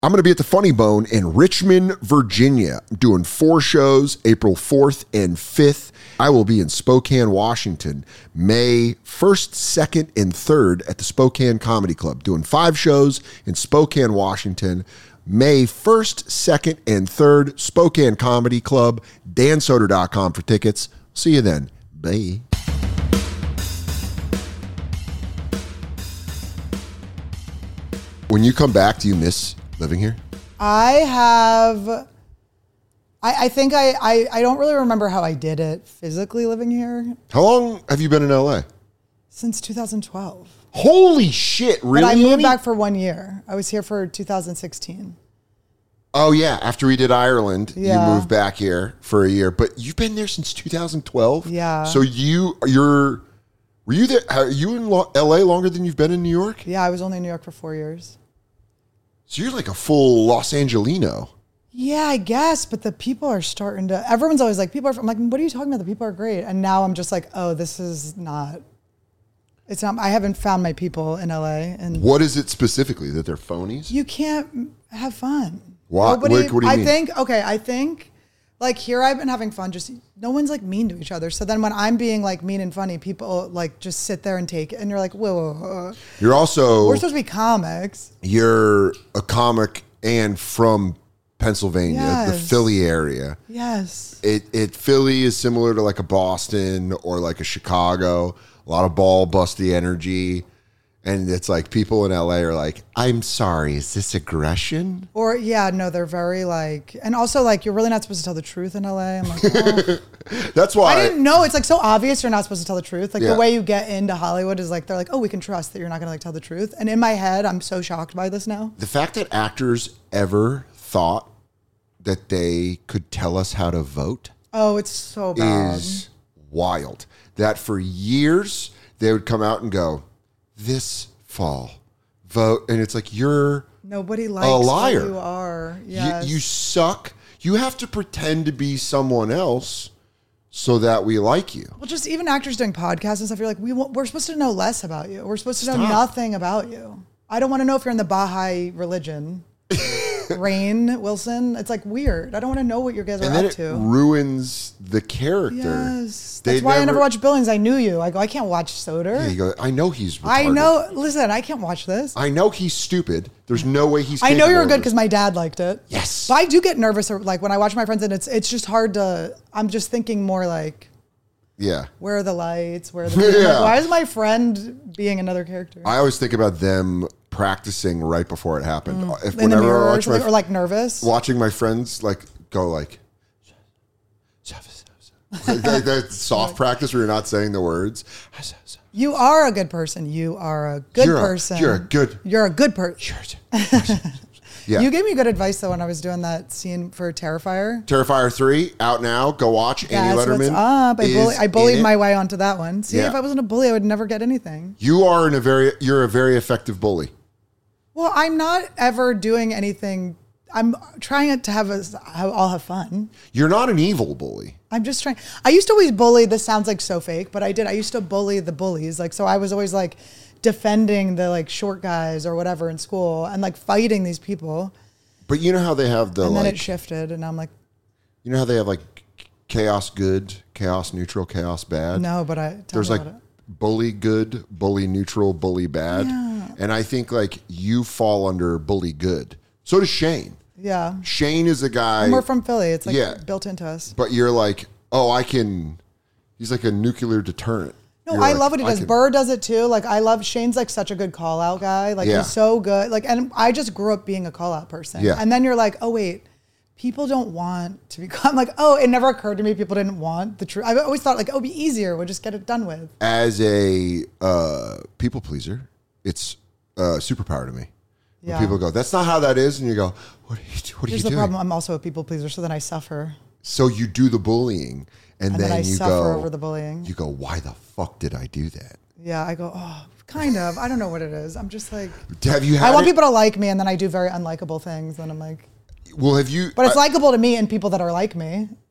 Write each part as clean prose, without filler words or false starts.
I'm going to be at the Funny Bone in Richmond, Virginia. I'm doing 4 shows, April 4th and 5th. I will be in Spokane, Washington, May 1st, 2nd, and 3rd at the Spokane Comedy Club. Doing 5 shows in Spokane, Washington, May 1st, 2nd, and 3rd, Spokane Comedy Club. dansoder.com for tickets. See you then. Bye. When you come back, do you miss living here? I think I don't really remember how I did it physically living here. How long have you been in LA? Since 2012. Holy shit, really? But I moved back for 1 year. I was here for 2016. Oh yeah, after we did Ireland, Yeah. you moved back here for a year, but you've been there since 2012? Yeah. So were you there? Are you in LA longer than you've been in New York? Yeah, I was only in New York for 4 years. So you're like a full Los Angelino. Yeah, I guess, but the people are starting to, everyone's always like, I'm like, what are you talking about? The people are great. And now I'm just like, oh, this is not, it's not, I haven't found my people in LA. And What is it specifically, that they're phonies? you can't have fun. Why? What do you mean? I think like here I've been having fun, just no one's like mean to each other. So then when I'm being like mean and funny, people like just sit there and take it. And you're like, whoa. You're also, We're supposed to be comics. you're a comic and from Pennsylvania, the Yes. Philly area. Yes. Philly is similar to like a Boston or like a Chicago, a lot of ball busty energy. And it's like people in LA are like, I'm sorry, is this aggression? Or yeah, no, they're very like, and also like you're really not supposed to tell the truth in LA. I'm like, oh. That's why I didn't know. It's like so obvious you're not supposed to tell the truth. Like Yeah. the way you get into Hollywood is like they're like, oh, we can trust that you're not gonna like tell the truth. And in my head, I'm so shocked by this now. the fact that actors ever thought that they could tell us how to vote Oh, it's so bad. is wild. That for years they would come out and go, this fall, vote. And it's like, you're Nobody likes a liar. who you are. Yes. You suck. You have to pretend to be someone else so that we like you. Well, just even actors doing podcasts and stuff, you're like, we're supposed to know less about you. We're supposed to know Stop. nothing about you. I don't want to know if you're in the Baha'i religion. Rainn Wilson. It's like weird. I don't want to know what you guys And are then up it to. ruins the character. Yes. They That's why I never watched Billings. I knew you. I go, I can't watch Soder. Yeah, you go, I know he's retarded. I know. Listen, I can't watch this. I know he's stupid. There's no way he's I know you're capable good of because my dad liked it. Yes. But I do get nervous, or like when I watch my friends, and it's just hard to. I'm just thinking more like, Yeah. where are the lights? Where are the? Yeah. Like, why is my friend being another character? I always think about them practicing right before it happened. If In the whenever mirror I or watch something, or like nervous. watching my friends like go like that soft practice where you're not saying the words. You are a good person. You are a good person. You're a good person. Yeah. You gave me good advice though when I was doing that scene for Terrifier. Terrifier 3 out now. Go watch. Andy That's what's Letterman. up. I bullied in my it. way onto that one. See, Yeah. if I wasn't a bully, I would never get anything. You're a very effective bully. Well, I'm not ever doing anything. I'm trying to I'll have fun. You're not an evil bully. I'm just trying. I used to always bully. This sounds like so fake, but I did. I used to bully the bullies. Like, so I was always like defending the like short guys or whatever in school and like fighting these people. But you know how they have the And then like, it shifted and I'm like, you know how they have like chaos good, chaos neutral, chaos bad? no, but There's me like about it. bully good, bully neutral, bully bad. Yeah. And I think like you fall under bully good. So does Shane. Yeah. Shane is a guy, And we're from Philly. It's like Yeah. built into us. but you're like, oh, he's like a nuclear deterrent. No, You're I like, love what he does. can- Burr does it too. Like Shane's like such a good call out guy. Like Yeah. he's so good. Like, and I just grew up being a call out person. Yeah. And then you're like, oh wait, people don't want to become like, oh, it never occurred to me people didn't want the truth. I always thought like, oh, it'd be easier. We'll just get it done with. As a people pleaser, it's a superpower to me. When Yeah. people go, that's not how that is. And you go, what are you Here's the doing? problem. I'm also a people pleaser. So then I suffer. So you do the bullying. And And then I you suffer go, over the bullying. You go, why the fuck did I do that? Yeah. I go, oh, kind of. I don't know what it is. I'm just like, Have you had I want it- people to like me. And then I do very unlikable things. And I'm like, Well, have you? but it's likable to me and people that are like me.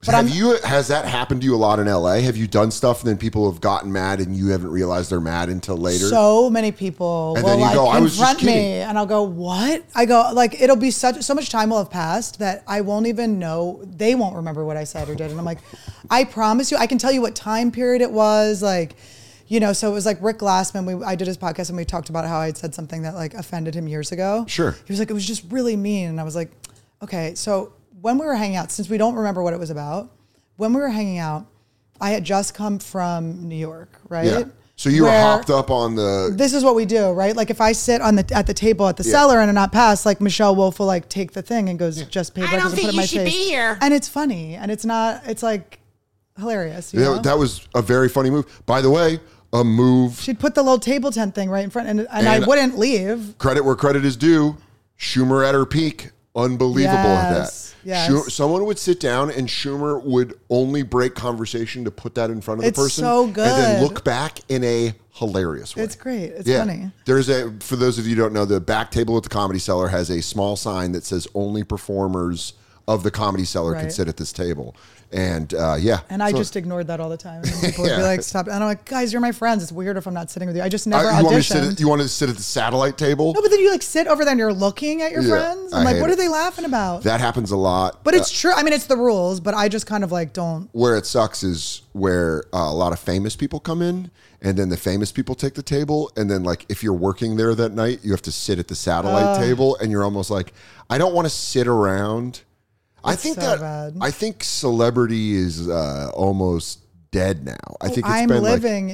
So has that happened to you a lot in LA? Have you done stuff and then people have gotten mad and you haven't realized they're mad until later? So many people And will then you like go, "I was just confront kidding." me, and I'll go, "What?" I go, like, it'll be so much time will have passed that I won't even know. They won't remember what I said or did, and I'm like, I promise you, I can tell you what time period it was, like. You know, so it was like Rick Glassman. I did his podcast and we talked about how I had said something that like offended him years ago. Sure. He was like, it was just really mean. And I was like, okay. So when we were hanging out, since we don't remember what it was about, when we were hanging out, I had just come from New York, right? Yeah. So you were hopped up on the... This is what we do, right? Like if I sit at the table at the cellar and I'm not passed, like Michelle Wolf will like take the thing and goes, just pay breakfast and put it in my face. I don't think you should be here. And it's funny. And it's not, it's like hilarious. You know? That was a very funny move. By the way, a move. She'd put the little table tent thing right in front, and I wouldn't leave. Credit where credit is due. Schumer at her peak. Unbelievable at that. Yes. Someone would sit down and Schumer would only break conversation to put that in front of the person. It's so good. And then look back in a hilarious way. It's great. It's funny. For those of you who don't know, the back table at the Comedy Cellar has a small sign that says only performers of the Comedy Cellar can sit at this table. And And I just ignored that all the time. And people would be like, stop. And I'm like, guys, you're my friends. It's weird if I'm not sitting with you. I just never auditioned. You wanted to sit at the satellite table? No, but then you like sit over there and you're looking at your friends. I'm like, what are they laughing about? That happens a lot. But it's true. I mean, it's the rules, but I just kind of like don't. Where it sucks is where a lot of famous people come in and then the famous people take the table. And then like if you're working there that night, you have to sit at the satellite table and you're almost like, I don't want to sit around. I think celebrity is almost dead now. I think I'm living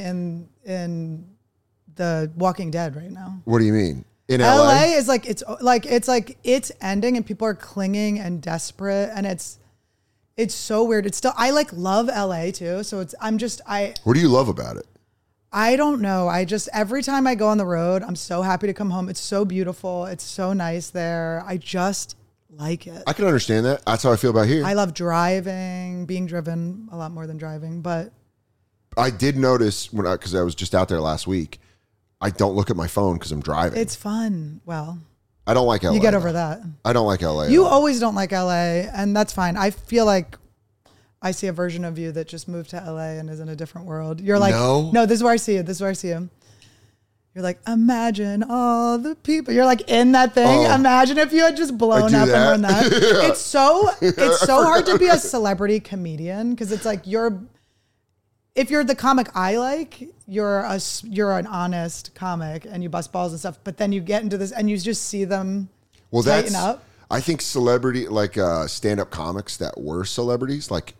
in the Walking Dead right now. What do you mean? In LA is like it's ending and people are clinging and desperate and it's so weird. It's still I like love LA too. So What do you love about it? I don't know. Every time I go on the road, I'm so happy to come home. It's so beautiful. It's so nice there. I just like it. I can understand that. That's how I feel about here. I love driving, being driven a lot more than driving, but I did notice because I was just out there last week, I don't look at my phone because I'm driving. It's fun. Well, I don't like LA. You get over that. I don't like LA. You always don't like LA, and that's fine. I feel like I see a version of you that just moved to LA and is in a different world. You're like, no, this is where I see you. This is where I see you. You're like, imagine all the people. You're like in that thing. Imagine if you had just blown up and run that. Yeah. It's so hard to be a celebrity comedian because it's like if you're the comic I like, you're an honest comic and you bust balls and stuff. But then you get into this and you just see them tighten up. I think celebrity like stand-up comics that were celebrities, like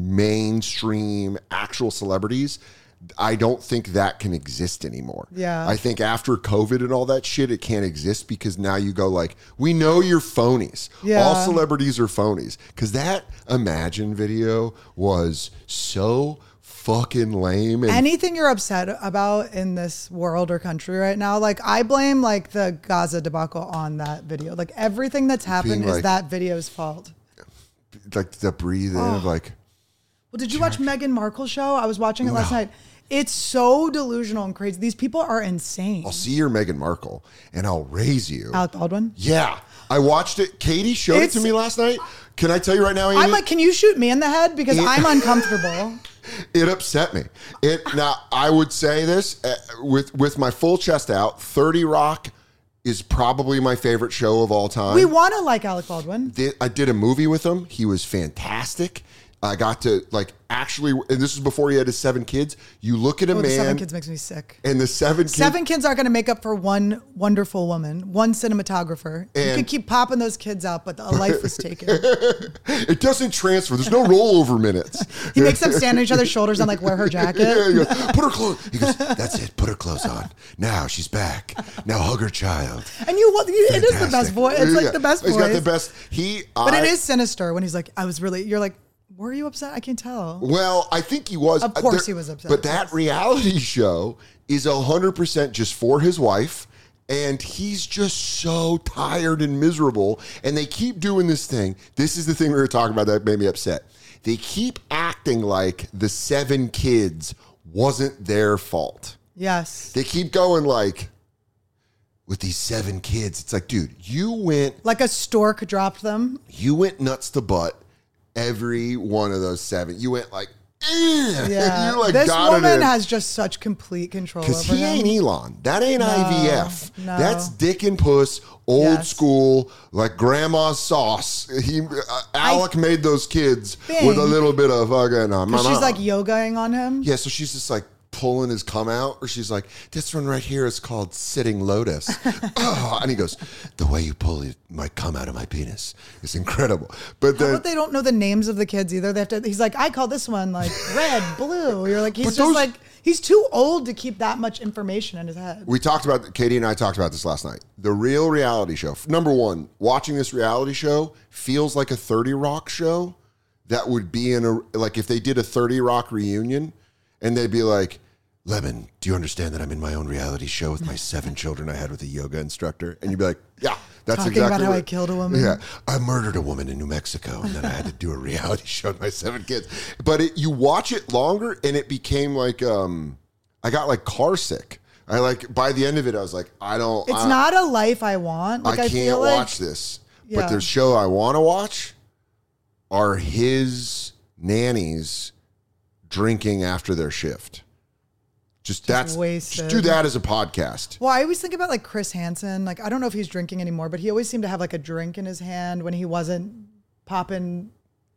mainstream actual celebrities. I don't think that can exist anymore. Yeah. I think after COVID and all that shit, it can't exist because now you go like, we know you're phonies. Yeah. All celebrities are phonies. Because that Imagine video was so fucking lame. And anything you're upset about in this world or country right now, like I blame like the Gaza debacle on that video. Like everything that's happened is that video's fault. Like the breathing of like. Well, did you watch Meghan Markle's show? I was watching it last night. It's so delusional and crazy. These people are insane. I'll see your Meghan Markle and I'll raise you. Alec Baldwin? Yeah. I watched it. Katie showed it to me last night. Can I tell you right now, Amy? I'm like, can you shoot me in the head? Because I'm uncomfortable. It upset me. Now, I would say this with my full chest out, 30 Rock is probably my favorite show of all time. We want to like Alec Baldwin. I did a movie with him. He was fantastic. I got to like actually, and this was before he had his 7 kids. You look at a man. The 7 kids makes me sick. And the 7 kids aren't going to make up for one wonderful woman, one cinematographer. You could keep popping those kids out, but a life was taken. It doesn't transfer. There's no rollover minutes. He makes them stand on each other's shoulders and like wear her jacket. Yeah, he goes, put her clothes. He goes, that's it. Put her clothes on. Now she's back. Now hug her child. And it is the best voice. It's like the best voice. He's got the best. But it is sinister when he's like, you're like, were you upset? I can't tell. Well, I think he was. Of course he was upset. But that reality show is 100% just for his wife. And he's just so tired and miserable. And they keep doing this thing. This is the thing we were talking about that made me upset. They keep acting like the 7 kids wasn't their fault. Yes. They keep going like, with these 7 kids. It's like, dude, you went. Like a stork dropped them. You went nuts to butt. every one of those 7. You went like, yeah. You like this woman has just such complete control over him. Because he ain't Elon. That ain't IVF. No. That's dick and puss, old school, like grandma's sauce. Alec made those kids with a little bit of fucking. She's like yogaing on him. Yeah, so she's just like pulling his cum out, or she's like, this one right here is called sitting lotus. And he goes, the way you pull my cum out of my penis is incredible. But then, they don't know the names of the kids either. They have to. He's like, I call this one like red, blue. You're like, he's just like, he's too old to keep that much information in his head. Katie and I talked about this last night. The real reality show. Number one, watching this reality show feels like a 30 Rock show that would be like if they did a 30 Rock reunion and they'd be like, Lemon, do you understand that I'm in my own reality show with my 7 children I had with a yoga instructor? And you'd be like, yeah, that's talking exactly about how I killed a woman. Yeah, I murdered a woman in New Mexico, and then I had to do a reality show with my 7 kids. But you watch it longer, and it became like, I got like car sick. By the end of it, I was like, It's not a life I want. Like, I can't watch this. Yeah. But the show I want to watch are his nannies drinking after their shift. Just do that as a podcast. Well, I always think about like Chris Hansen. Like, I don't know if he's drinking anymore, but he always seemed to have like a drink in his hand when he wasn't popping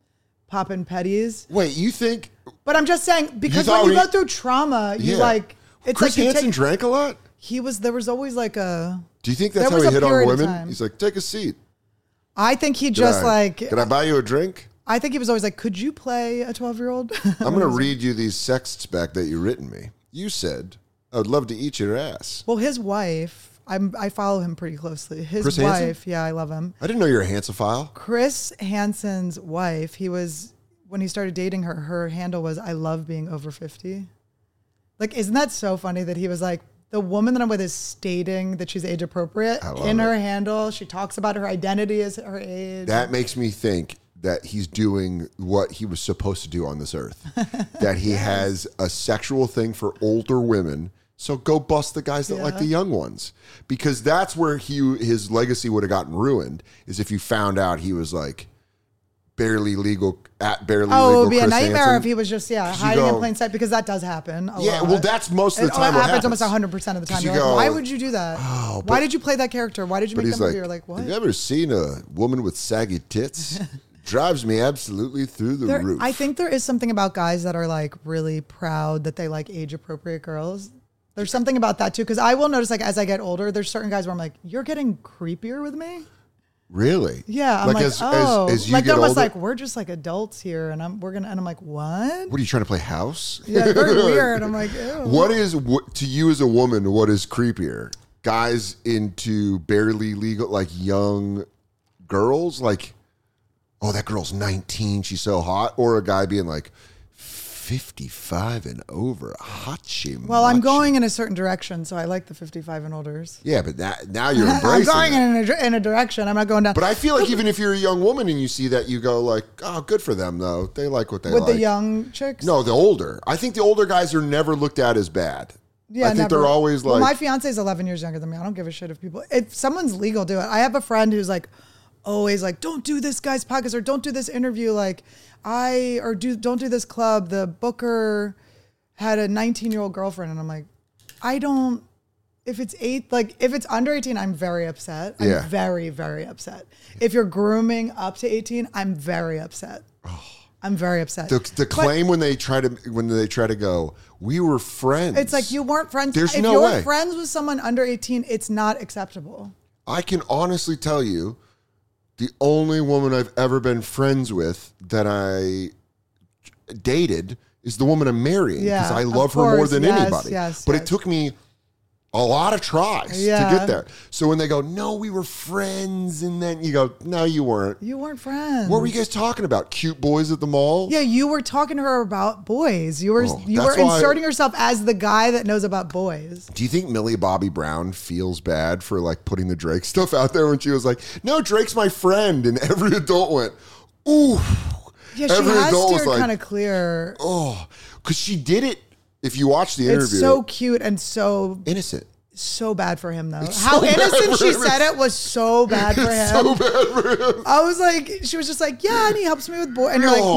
petties. Wait, you think? But I'm just saying, because when you go through trauma, you like, it's Chris like Hansen drank a lot? There was always like a. Do you think that's how he hit on women? He's like, take a seat. I think he just like. Can I buy you a drink? I think he was always like, could you play a 12-year-old? I'm going to read you these sexts back that you've written me. You said, I would love to eat your ass. Well, his wife, I follow him pretty closely. His Chris wife, Hansen? yeah, I love him. I didn't know you were a Hansophile. Chris Hansen's wife, when he started dating her, her handle was, I love being over 50. Like, isn't that so funny that he was like, the woman that I'm with is stating that she's age appropriate in her handle. She talks about her identity as her age. That makes me think that he's doing what he was supposed to do on this earth. That he has a sexual thing for older women. So go bust the guys that like the young ones. Because that's where his legacy would have gotten ruined, is if you found out he was like barely legal legal. Oh, it would be a nightmare if he was just hiding in plain sight, because that does happen a lot. Well, that's most of the time. It happens almost 100% of the time. You're like, why would you do that? Why did you play that character? Why did you make that movie? You're like, what? Have you ever seen a woman with saggy tits? Drives me absolutely through the roof. I think there is something about guys that are like really proud that they like age appropriate girls. There's something about that too, because I will notice like as I get older, there's certain guys where I'm like, you're getting creepier with me. Really? Yeah. I'm like as you like get almost older, like we're just like adults here, and I'm like, what? What are you trying to play house? Yeah, very weird. I'm like, ew. What is to you as a woman? What is creepier? Guys into barely legal, like young girls, like, oh, that girl's 19, she's so hot, or a guy being like 55 and over, hotchi. Well, I'm going in a certain direction, so I like the 55 and olders. Yeah, but now you're embracing I'm going in a direction. I'm not going down. But I feel like even if you're a young woman and you see that, you go like, oh, good for them, though. They like what they like. With the young chicks? No, the older. I think the older guys are never looked at as bad. Yeah, I think they're always like... Well, my fiance is 11 years younger than me. I don't give a shit if someone's legal, do it. I have a friend who's like, always like, don't do this guy's podcast, or don't do this interview, like don't do this club. The booker had a 19-year-old girlfriend, and I'm like, if it's under 18, I'm very upset. I'm very, very upset. If you're grooming up to 18, I'm very upset. I'm very upset. The claim when they try to go, we were friends. It's like, you weren't friends. There's if no way. you're friends with someone under 18, it's not acceptable. I can honestly tell you, the only woman I've ever been friends with that I dated is the woman I'm marrying, because I love her more than anybody. But it took me a lot of tries to get there. So when they go, no, we were friends, and then you go, no, you weren't. You weren't friends. What were you guys talking about? Cute boys at the mall? Yeah, you were talking to her about boys. You were inserting yourself as the guy that knows about boys. Do you think Millie Bobby Brown feels bad for like putting the Drake stuff out there when she was like, no, Drake's my friend, and every adult went, ooh. Yeah, she has steered kind of clear. Oh, because she did it. If you watch the interview, it's so cute and so innocent. so bad for him, though. How innocent she said it was so bad for him. So bad for him. I was like, she was just like, yeah, and he helps me with boys. And you're like,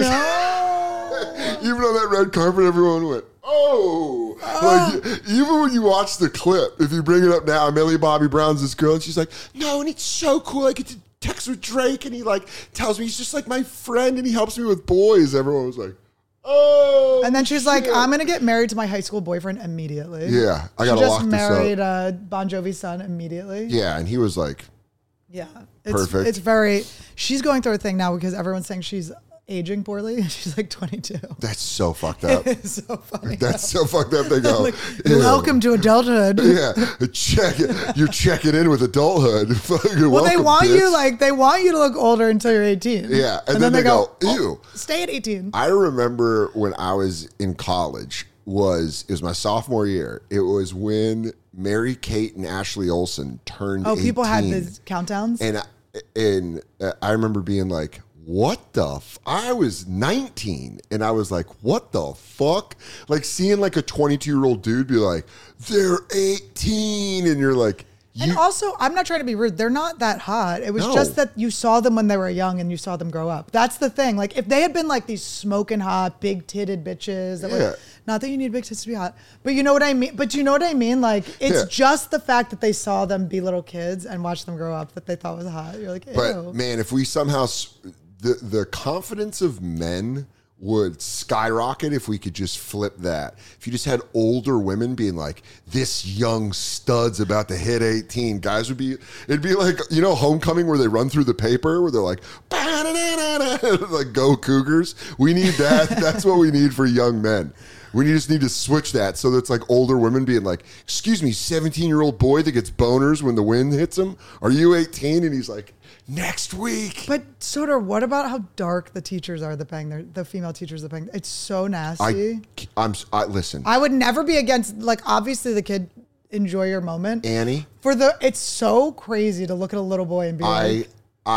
no. Even on that red carpet, everyone went, oh. Like, even when you watch the clip, if you bring it up now, Millie Bobby Brown's this girl, and she's like, no, and it's so cool. I get to text with Drake, and he like tells me he's just like my friend, and he helps me with boys. Everyone was like, oh. And then she's like, I'm going to get married to my high school boyfriend immediately. Yeah, I got to lock this up. She just married Bon Jovi's son immediately. Yeah, and he was like, yeah. Perfect. It's very, she's going through a thing now because everyone's saying she's aging poorly. She's like 22. That's so fucked up. It's so funny. That's so fucked up. They go, like, welcome to adulthood. Yeah, you're checking in with adulthood. Well, welcome, they want bitch. you they want you to look older until you're 18. Yeah, and then they go, ew. Stay at 18. I remember when I was in college. It was my sophomore year. It was when Mary-Kate and Ashley Olsen turned 18. People had these countdowns? And I remember being like, what the I was 19 and I was like, what the fuck? Like seeing like a 22-year-old dude be like, they're 18. And you're like, and also, I'm not trying to be rude. They're not that hot. It was just that you saw them when they were young and you saw them grow up. That's the thing. Like if they had been like these smoking hot, big titted bitches that were, not that you need big tits to be hot, but you know what I mean? But you know what I mean? Like it's just the fact that they saw them be little kids and watched them grow up that they thought was hot. You're like, ew. But man, if we somehow, the confidence of men would skyrocket if we could just flip that. If you just had older women being like, this young stud's about to hit 18, guys would be, it'd be like, you know, Homecoming where they run through the paper where they're like, like go Cougars. We need that. That's what we need for young men. We just need to switch that so that it's like older women being like, excuse me, 17-year-old boy that gets boners when the wind hits him. Are you 18? And he's like, next week. But Soder, what about how dark the teachers are that bang the female teachers that bang? It's so nasty. Listen. I would never be against, like, obviously the kid, enjoy your moment. Annie. It's so crazy to look at a little boy and be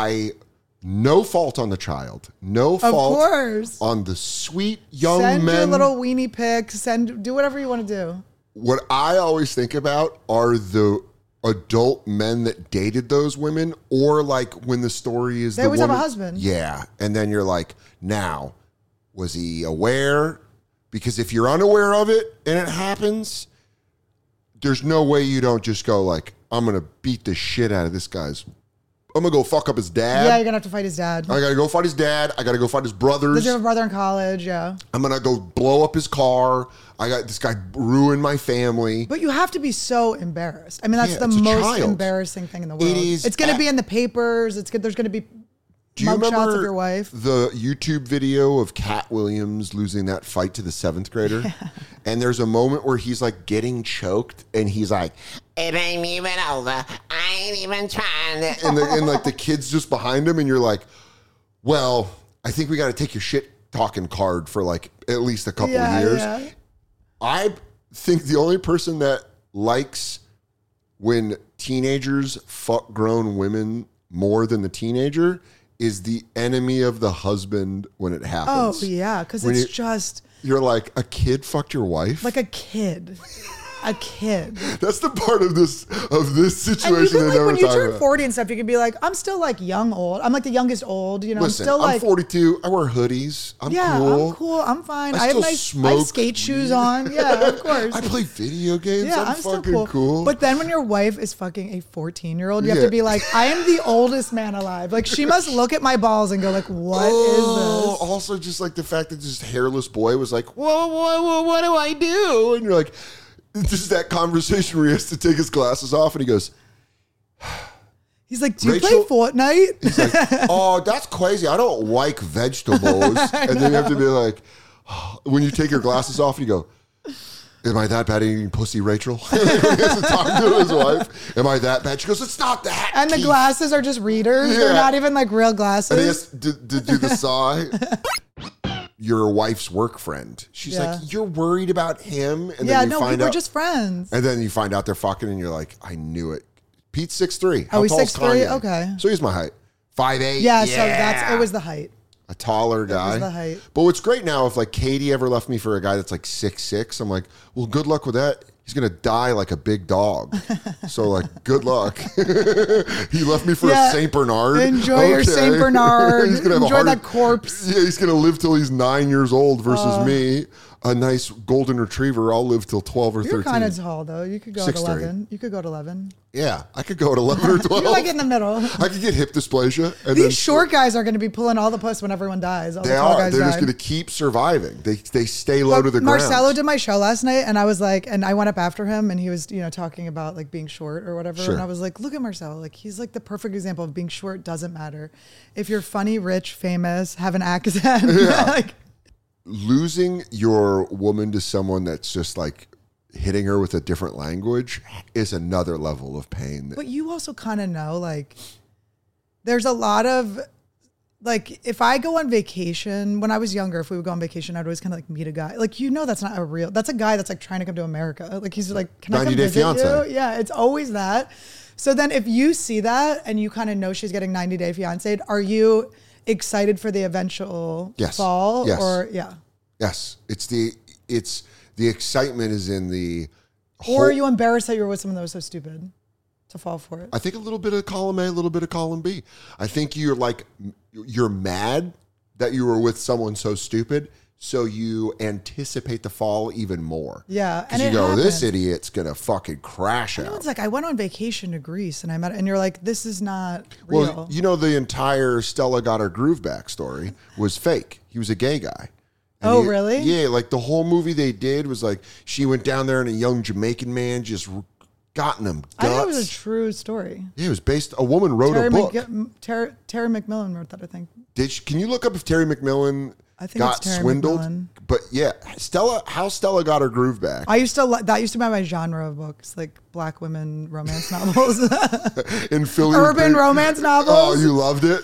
no fault on the child. No fault of course. On the sweet young men. Send your little weenie pics. Do whatever you want to do. What I always think about are the adult men that dated those women, or like when the story is they always have a husband. Yeah. And then you're like, now, was he aware? Because if you're unaware of it and it happens, there's no way you don't just go like, I'm going to beat the shit out of this guy's. I'm going to go fuck up his dad. Yeah, you're going to have to fight his dad. I got to go fight his dad. I got to go fight his brothers. Does he have a brother in college? Yeah. I'm going to go blow up his car. I got this guy ruined my family. But you have to be so embarrassed. I mean, that's the most embarrassing thing in the world. It's going to be in the papers. There's going to be mugshots of your wife. The YouTube video of Cat Williams losing that fight to the 7th grader? Yeah. And there's a moment where he's like getting choked and he's like, it ain't even over. I ain't even trying to. And like the kid's just behind him and you're like, well, I think we got to take your shit talking card for like at least a couple of years. Yeah. I think the only person that likes when teenagers fuck grown women more than the teenager is the enemy of the husband when it happens. Oh, yeah, because it's just... You're like, a kid fucked your wife? Like a kid. A kid. That's the part of this situation. And even like when you turn 40 and stuff, you can be like, I'm still like young old. I'm like the youngest old. You know, listen, I'm still like 42. I wear hoodies. I'm cool. I'm cool. I'm fine. I have my skate shoes on. Yeah, of course. I play video games. Yeah, I'm fucking cool. But then when your wife is fucking a 14-year-old, you have to be like, I am the oldest man alive. Like she must look at my balls and go like, what is this? Also, just like the fact that this hairless boy was like, whoa, what do I do? And you're like. Just that conversation where he has to take his glasses off and he goes, he's like, do you play Fortnite? He's like, oh, that's crazy. I don't like vegetables. And then you have to be like, when you take your glasses off, you go, am I that bad at eating pussy, Rachel? He has to talk to his wife. Am I that bad? She goes, it's not that. And the glasses are just readers. Yeah. They're not even like real glasses. And he has to do the saw. Your wife's work friend. She's like, you're worried about him? And then you find out, we're just friends. And then you find out they're fucking and you're like, I knew it. Pete's 6'3". How he's 6'3"? Okay. So he's my height. 5'8". Yeah, so it was the height. A taller guy. It was the height. But what's great now, if like Katie ever left me for a guy that's like 6'6", I'm like, well, good luck with that. he's gonna die like a big dog. So like, good luck. He left me for a Saint Bernard. Enjoy your Saint Bernard. He's gonna have Enjoy that corpse. Yeah, he's gonna live till he's 9 years old versus me, a nice golden retriever. I'll live till 12 or 13. You're kind of tall though. You could go at 11. You could go at 11. Yeah, I could go at 11 or 12. You're like in the middle. I could get hip dysplasia. And These short guys are going to be pulling all the puss when everyone dies. All they are. They're just going to keep surviving. They stay low to the ground. Marcelo did my show last night, and I was like, and I went up after him, and he was, talking about like being short or whatever. Sure. And I was like, look at Marcelo. Like, he's like the perfect example of being short doesn't matter. If you're funny, rich, famous, have an accent. Yeah. Like, losing your woman to someone that's just like hitting her with a different language is another level of pain. But you also kind of know, like, there's a lot of, like, if I go on vacation, when I was younger, if we would go on vacation, I'd always kind of like meet a guy. Like, that's not that's a guy that's like trying to come to America. Like, he's like, can I come visit you? Yeah, it's always that. So then if you see that and you kind of know she's getting 90 Day Fiancé'd, are you excited for the eventual fall? Yes. Or, Yes. It's the excitement is in the Or are you embarrassed that you were with someone that was so stupid to fall for it? I think a little bit of column A, a little bit of column B. I think you're mad that you were with someone so stupid, so you anticipate the fall even more. Yeah. And you go, this idiot's going to fucking crash out. It's like, I went on vacation to Greece and and you're like, this is not real. Well, the entire Stella Got Her Groove Back story was fake. He was a gay guy. And really? Yeah, like the whole movie they did was like she went down there and a young Jamaican man just got in them guts. I thought it was a true story. Yeah, it was based. A woman wrote a book. Terry McMillan wrote that, I think. Can you look up if Terry McMillan got swindled? McMillan. But yeah, how Stella Got Her Groove Back. That used to be my genre of books, like black women romance novels. In Philly, urban romance novels. Oh, you loved it.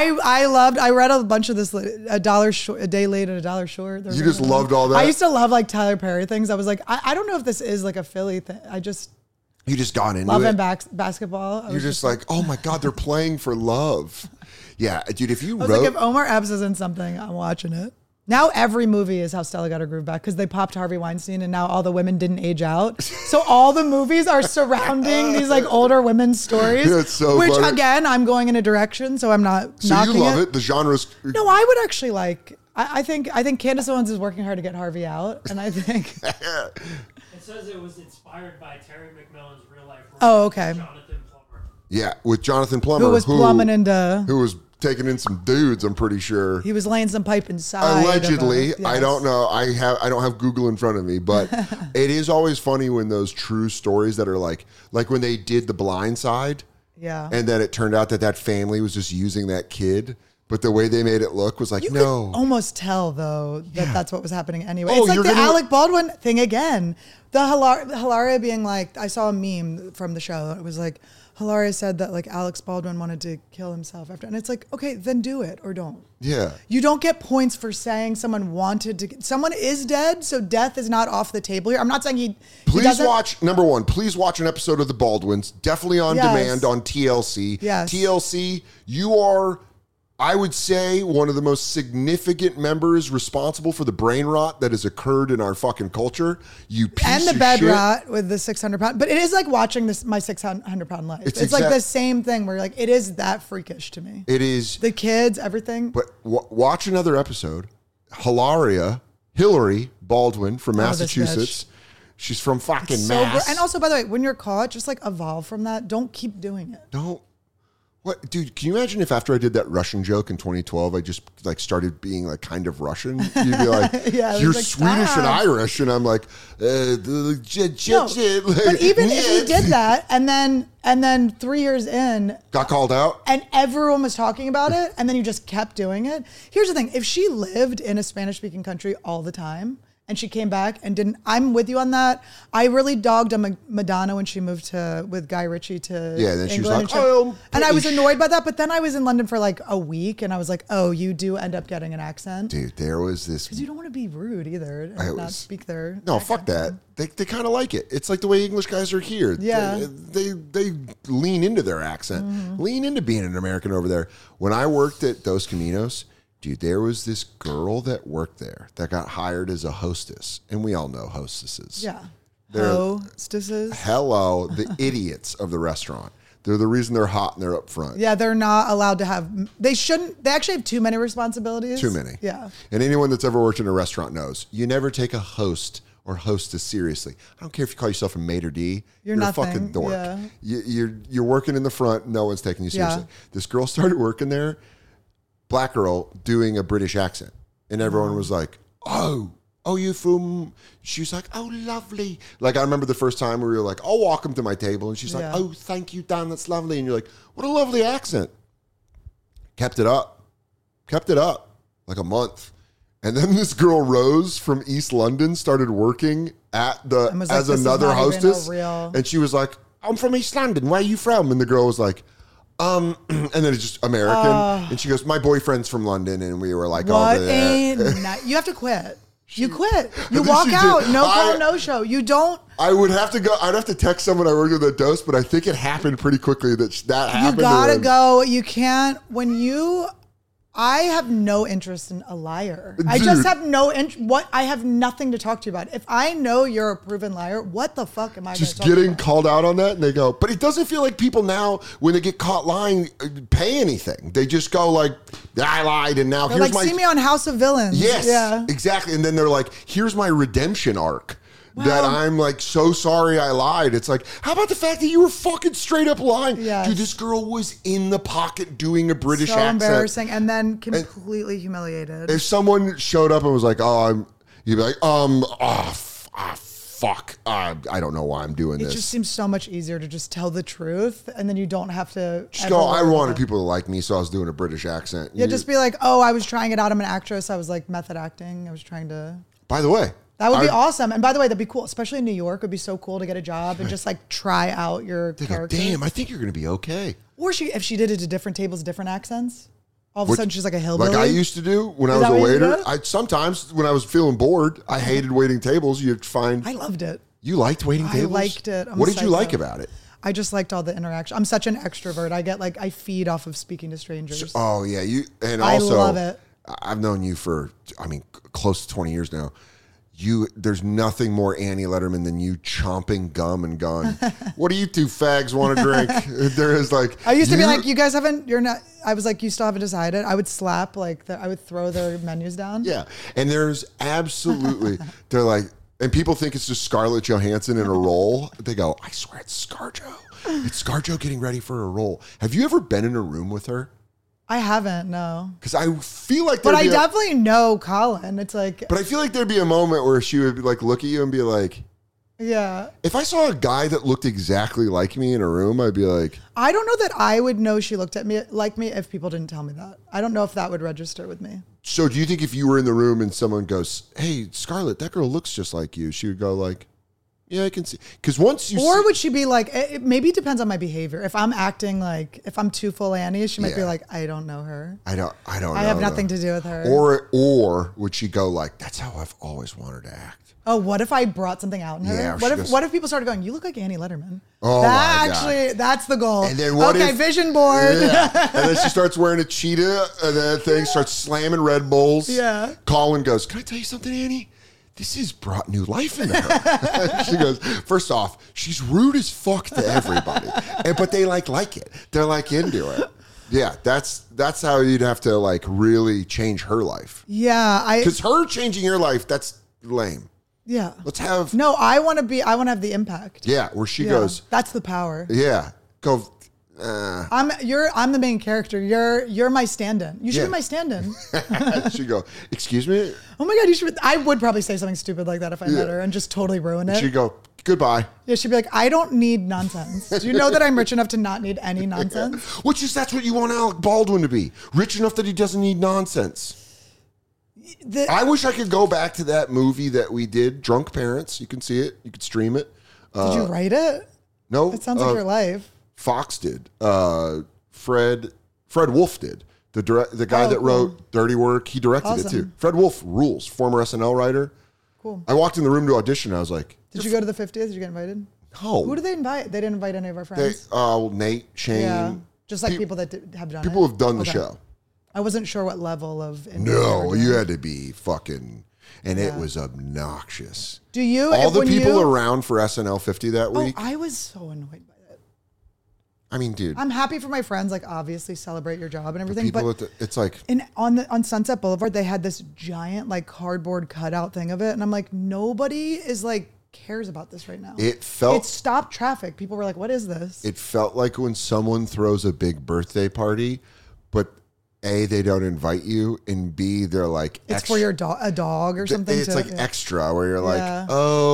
I read a bunch of this, a day late and a dollar short. You just loved all that? I used to love like Tyler Perry things. I was like, I don't know if this is like a Philly thing. You just got into loving basketball. You're just like, oh my God, they're playing for love. Yeah, dude, if you I was like, if Omar Epps is in something, I'm watching it. Now every movie is how Stella Got Her Groove Back because they popped Harvey Weinstein and now all the women didn't age out. So all the movies are surrounding these like older women's stories. That's so which funny. Again, I'm going in a direction, so I'm not knocking you love it? The genre's... No, I would actually like... I think Candace Owens is working hard to get Harvey out, and I think... It says it was inspired by Terry McMillan's real life. Oh, okay. Jonathan Plummer. Yeah, with Jonathan Plummer. Who was plumbing into... Who was taking in some dudes, I'm pretty sure. He was laying some pipe inside. Allegedly. Yes. I don't know. I don't have Google in front of me, but it is always funny when those true stories that are like when they did The Blind Side. Yeah. And then it turned out that family was just using that kid. But the way they made it look was like, you no. Could almost tell, though, that that's what was happening anyway. It's like the Alec Baldwin thing again. The Hilaria being like, I saw a meme from the show. It was like, Hilaria said that like Alex Baldwin wanted to kill himself after. And it's like, okay, then do it or don't. Yeah. You don't get points for saying someone wanted to. Someone is dead, so death is not off the table here. I'm not saying he watch, number one, please watch an episode of The Baldwins. Definitely on demand on TLC. Yes. TLC, you are... I would say one of the most significant members responsible for the brain rot that has occurred in our fucking culture. You piece and the of bed shit. rot with the 600 pound. But it is like watching my 600 pound life. It's like the same thing where like it is that freakish to me. It is the kids, everything. But watch another episode. Hillary Baldwin from Massachusetts. She's from fucking Mass. And also, by the way, when you're caught, just like evolve from that. Don't keep doing it. Don't. What, dude, can you imagine if after I did that Russian joke in 2012, I just like started being like kind of Russian? You'd be like, you're like, Swedish and Irish. And I'm like, no, but even if you did that and then 3 years in. Got called out? And everyone was talking about it and then you just kept doing it. Here's the thing. If she lived in a Spanish speaking country all the time, and she came back and didn't. I'm with you on that. I really dogged on Madonna when she moved with Guy Ritchie to then England. she was like, and I was annoyed by that. But then I was in London for like a week, and I was like, oh, you do end up getting an accent, dude. There was this because you don't want to be rude either, and not speak their. No, fuck that. They kind of like it. It's like the way English guys are here. Yeah, they lean into their accent, lean into being an American over there. When I worked at Dos Caminos. Dude, there was this girl that worked there that got hired as a hostess. And we all know hostesses. Yeah. Hostesses. Hello, the idiots of the restaurant. They're the reason they're hot and they're up front. Yeah, they're not allowed to have. They shouldn't. They actually have too many responsibilities. Too many. Yeah. And anyone that's ever worked in a restaurant knows you never take a host or hostess seriously. I don't care if you call yourself a maitre d'. You're a fucking dork. Yeah. You're working in the front. No one's taking you seriously. Yeah. This girl started working there, black girl doing a British accent, and everyone was like, "Oh, you from?" She was like, "Oh, lovely." Like I remember the first time we were like, "Oh, welcome to my table," and she's like, "Oh, thank you, Dan. That's lovely." And you're like, "What a lovely accent." Kept it up like a month. And then this girl Rose from East London started working at as another hostess. And she was like, "I'm from East London. Where are you from?" And the girl was like, and then it's just American. And she goes, "My boyfriend's from London." And we were like, "What?" You have to quit. You quit. You walk out. No call, no show. You don't. I would have to go. I'd have to text someone I worked with at Dose, but I think it happened pretty quickly that happened. You gotta go. You can't. I have no interest in a liar. Dude. I just have no interest. I have nothing to talk to you about. If I know you're a proven liar, what the fuck am I just getting called out on that? And they go, but it doesn't feel like people now, when they get caught lying, pay anything. They just go like, "I lied, and now here's see me on House of Villains." Yes, yeah, exactly. And then they're like, "Here's my redemption arc." That I'm like, so sorry I lied. It's like, how about the fact that you were fucking straight up lying? Yes. Dude, this girl was in the pocket doing a British accent. So embarrassing. And then completely humiliated. If someone showed up and was like, you'd be like, fuck. I don't know why I'm doing this. It just seems so much easier to just tell the truth. And then you don't have to. Just go, I wanted people to like me, so I was doing a British accent. Yeah, just be like, I was trying it out. I'm an actress. I was like method acting. I was trying to. By the way. That would be awesome. And by the way, that'd be cool, especially in New York. It would be so cool to get a job and just like try out your character. Damn, I think you're going to be okay. Or if she did it to different tables, different accents, all of a sudden she's like a hillbilly. Like I used to do when I was a waiter. Sometimes when I was feeling bored, I hated waiting tables. You'd find. I loved it. You liked waiting tables? I liked it. What did you like about it? I just liked all the interaction. I'm such an extrovert. I feed off of speaking to strangers. Oh yeah, and I also love it. I've known you for close to 20 years now. There's nothing more Annie Letterman than you chomping gum and going, "What do you two fags want to drink?" There is like, I used to be like, "You guys you're not." I was like, "You still haven't decided." I would slap I would throw their menus down. Yeah, and there's absolutely they're like, and people think it's just Scarlett Johansson in a role. They go, "I swear it's ScarJo. It's ScarJo getting ready for a role." Have you ever been in a room with her? I haven't, no. Because I feel like but I definitely know Colin. It's like... But I feel like there'd be a moment where she would like look at you and be like... Yeah. If I saw a guy that looked exactly like me in a room, I'd be like... I don't know that I would know she looked at me like me if people didn't tell me that. I don't know if that would register with me. So do you think if you were in the room and someone goes, "Hey, Scarlett, that girl looks just like you," she would go like... Yeah, I can see. Because once you would she be like, maybe it depends on my behavior. If I'm acting like, if I'm too full Annie, she might be like, "I don't know her. I don't know. I have nothing to do with her." Or would she go like, "That's how I've always wanted to act." Oh, what if I brought something out in her? Yeah, what if people started going, "You look like Annie Letterman"? Oh, my God. That's the goal. And then vision board. Yeah. And then she starts wearing a cheetah, and then thing starts slamming Red Bulls. Yeah. Colin goes, "Can I tell you something, Annie? This has brought new life into her." She goes, "First off, she's rude as fuck to everybody, but they like it. They're like into it." Yeah, that's how you'd have to like really change her life. Yeah, because her changing your life, that's lame. Yeah, let's have. No, I want to have the impact. Yeah, where she goes. That's the power. Yeah, go. I'm the main character. You're my stand-in. You should be my stand-in. She'd go, "Excuse me?" Oh my God, you should. I would probably say something stupid like that if I met her and just totally ruin it. She'd go, "Goodbye." Yeah, she'd be like, "I don't need nonsense. Do you know that I'm rich enough to not need any nonsense?" That's what you want Alec Baldwin to be. Rich enough that he doesn't need nonsense. I wish I could go back to that movie that we did, Drunk Parents. You can see it. You can stream it. Did you write it? No. It sounds like your life. Fox did. Fred Wolf did. The guy that wrote Dirty Work, he directed it too. Fred Wolf rules. Former SNL writer. Cool. I walked in the room to audition. I was like, "Did you go to the 50th? Did you get invited?" No. Who did they invite? They didn't invite any of our friends. Nate, Shane. Yeah. Just like people that have done it. People have done the show. I wasn't sure what level of... No, you had to be fucking... And it was obnoxious. Do you? All the people around for SNL 50 that week. I was so annoyed by it. I mean, dude. I'm happy for my friends, like obviously celebrate your job and everything. But it's like on Sunset Boulevard, they had this giant like cardboard cutout thing of it. And I'm like, nobody is like cares about this right now. It stopped traffic. People were like, what is this? It felt like when someone throws a big birthday party, but A, they don't invite you, and B, they're like it's for your a dog or something. It's like extra where you're like,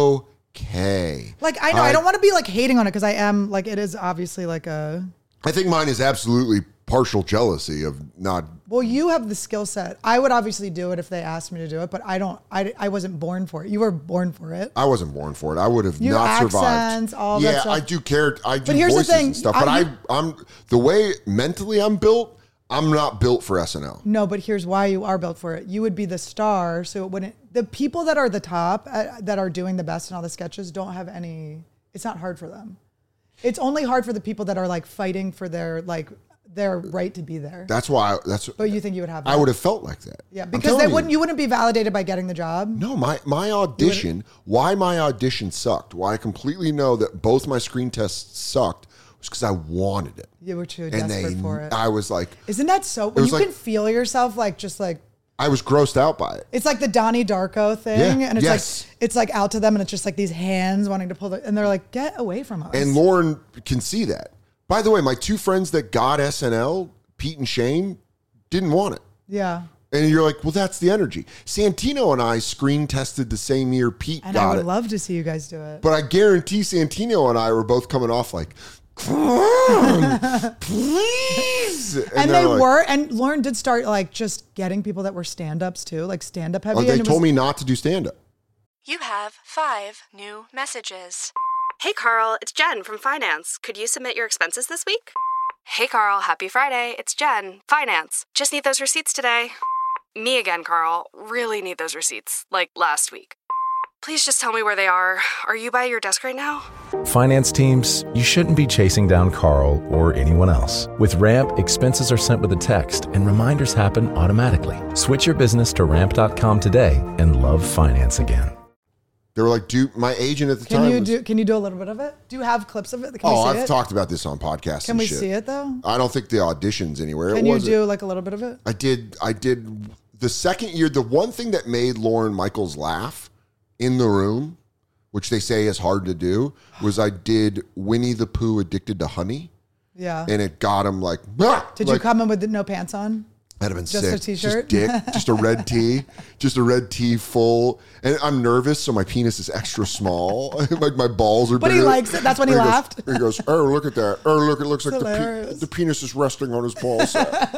okay. Like I know I don't want to be like hating on it because I am like it is obviously like a. I think mine is absolutely partial jealousy of not. Well, you have the skill set. I would obviously do it if they asked me to do it, but I don't. I wasn't born for it. You were born for it. I wasn't born for it. I would have your not accents, survived. All that stuff. I do care. I do but here's voices the thing, and stuff. But I'm the way mentally I'm built. I'm not built for SNL. No, but here's why you are built for it. You would be the star, so it wouldn't. The people that are the top, that are doing the best in all the sketches, don't have any. It's not hard for them. It's only hard for the people that are like fighting for their right to be there. That's why. But you think you would have that? I would have felt like that. Yeah, because you wouldn't be validated by getting the job. No, my audition. Why my audition sucked? Why I completely know that both my screen tests sucked. Because I wanted it. You were too desperate for it. I was like, isn't that so? When you can feel yourself like just like. I was grossed out by it. It's like the Donnie Darko thing, and it's like out to them, and it's just like these hands wanting to pull, and they're like, "Get away from us." And Lauren can see that. By the way, my two friends that got SNL, Pete and Shane, didn't want it. Yeah. And you're like, well, that's the energy. Santino and I screen tested the same year Pete and got it. I would love to see you guys do it. But I guarantee Santino and I were both coming off like, come on, please. And they were, and Lauren did start like just getting people that were stand-ups too, like stand-up heavy. They told me not to do stand-up. You have 5 new messages. Hey, Carl, it's Jen from Finance. Could you submit your expenses this week? Hey, Carl, happy Friday. It's Jen, Finance. Just need those receipts today. Me again, Carl. Really need those receipts, like last week. Please just tell me where they are. Are you by your desk right now? Finance teams, you shouldn't be chasing down Carl or anyone else. With Ramp, expenses are sent with a text and reminders happen automatically. Switch your business to ramp.com today and love finance again. They were like, my agent at the time. Can you do a little bit of it? Do you have clips of it? I've talked about this on podcasts. Can we see it though? I don't think the audition's anywhere. Can you do like a little bit of it? I did the second year. The one thing that made Lorne Michaels laugh in the room, which they say is hard to do, was I did Winnie the Pooh addicted to honey. Yeah. And it got him like, did you come in with no pants on? That'd have been just sick. A t-shirt? Just a red tee. Just a red tee full. And I'm nervous, so my penis is extra small. Like my balls are bigger. But he likes it. That's when he laughed. He goes, oh, look at that. Oh, look, it looks like the penis is resting on his balls.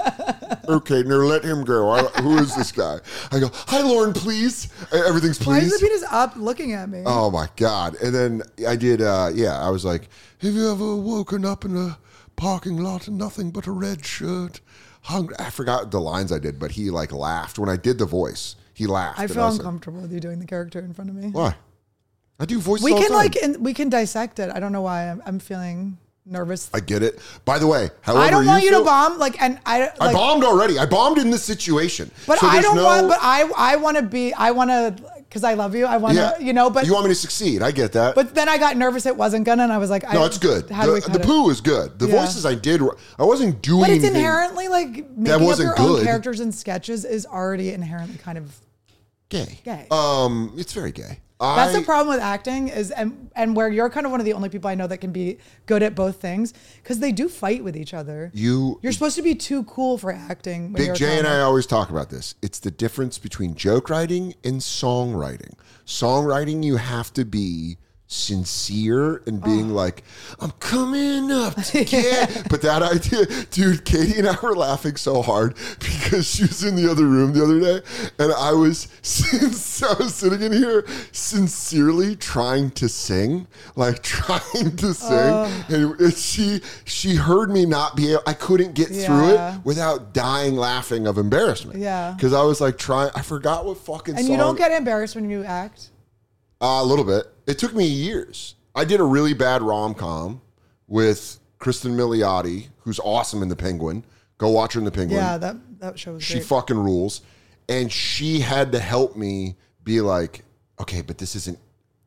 Okay, now let him go. Who is this guy? I go, hi, Lauren, please. Everything's please. Why is the penis up looking at me? Oh, my God. And then I did, I was like, have you ever woken up in a parking lot and nothing but a red shirt? Hungry. I forgot the lines I did, but he like laughed. When I did the voice, he laughed. I feel uncomfortable with you doing the character in front of me. Why? I do voices all the time. We can dissect it. I don't know why I'm feeling nervous. I get it. By the way, however I don't want you to bomb. I bombed already. I bombed in this situation. But so I don't want. But I want to be. I want to. Because I love you. I want to, but... You want me to succeed. I get that. But then I got nervous it wasn't gonna, and I was like... No, it's good. The poo is good. The voices I did, I wasn't doing But it's anything. Inherently, like, making up your own characters and sketches is already inherently kind of... Gay. It's very gay. That's the problem with acting is, and where you're kind of one of the only people I know that can be good at both things, because they do fight with each other. You're supposed to be too cool for acting. Big J and I always talk about this. It's the difference between joke writing and songwriting. Songwriting, you have to be sincere and being like, I'm coming up to get. But that idea, dude, Katie and I were laughing so hard because she was in the other room the other day, and I was sitting in here sincerely trying to sing, and she heard me not be able, I couldn't get through it without dying laughing of embarrassment. Yeah, because I was like I forgot what fucking and song. You don't get embarrassed when you act. A little bit. It took me years. I did a really bad rom-com with Kristen Milioti, who's awesome in The Penguin. Go watch her in The Penguin. Yeah, that show was She great. fucking rules. And she had to help me be like, okay, but this isn't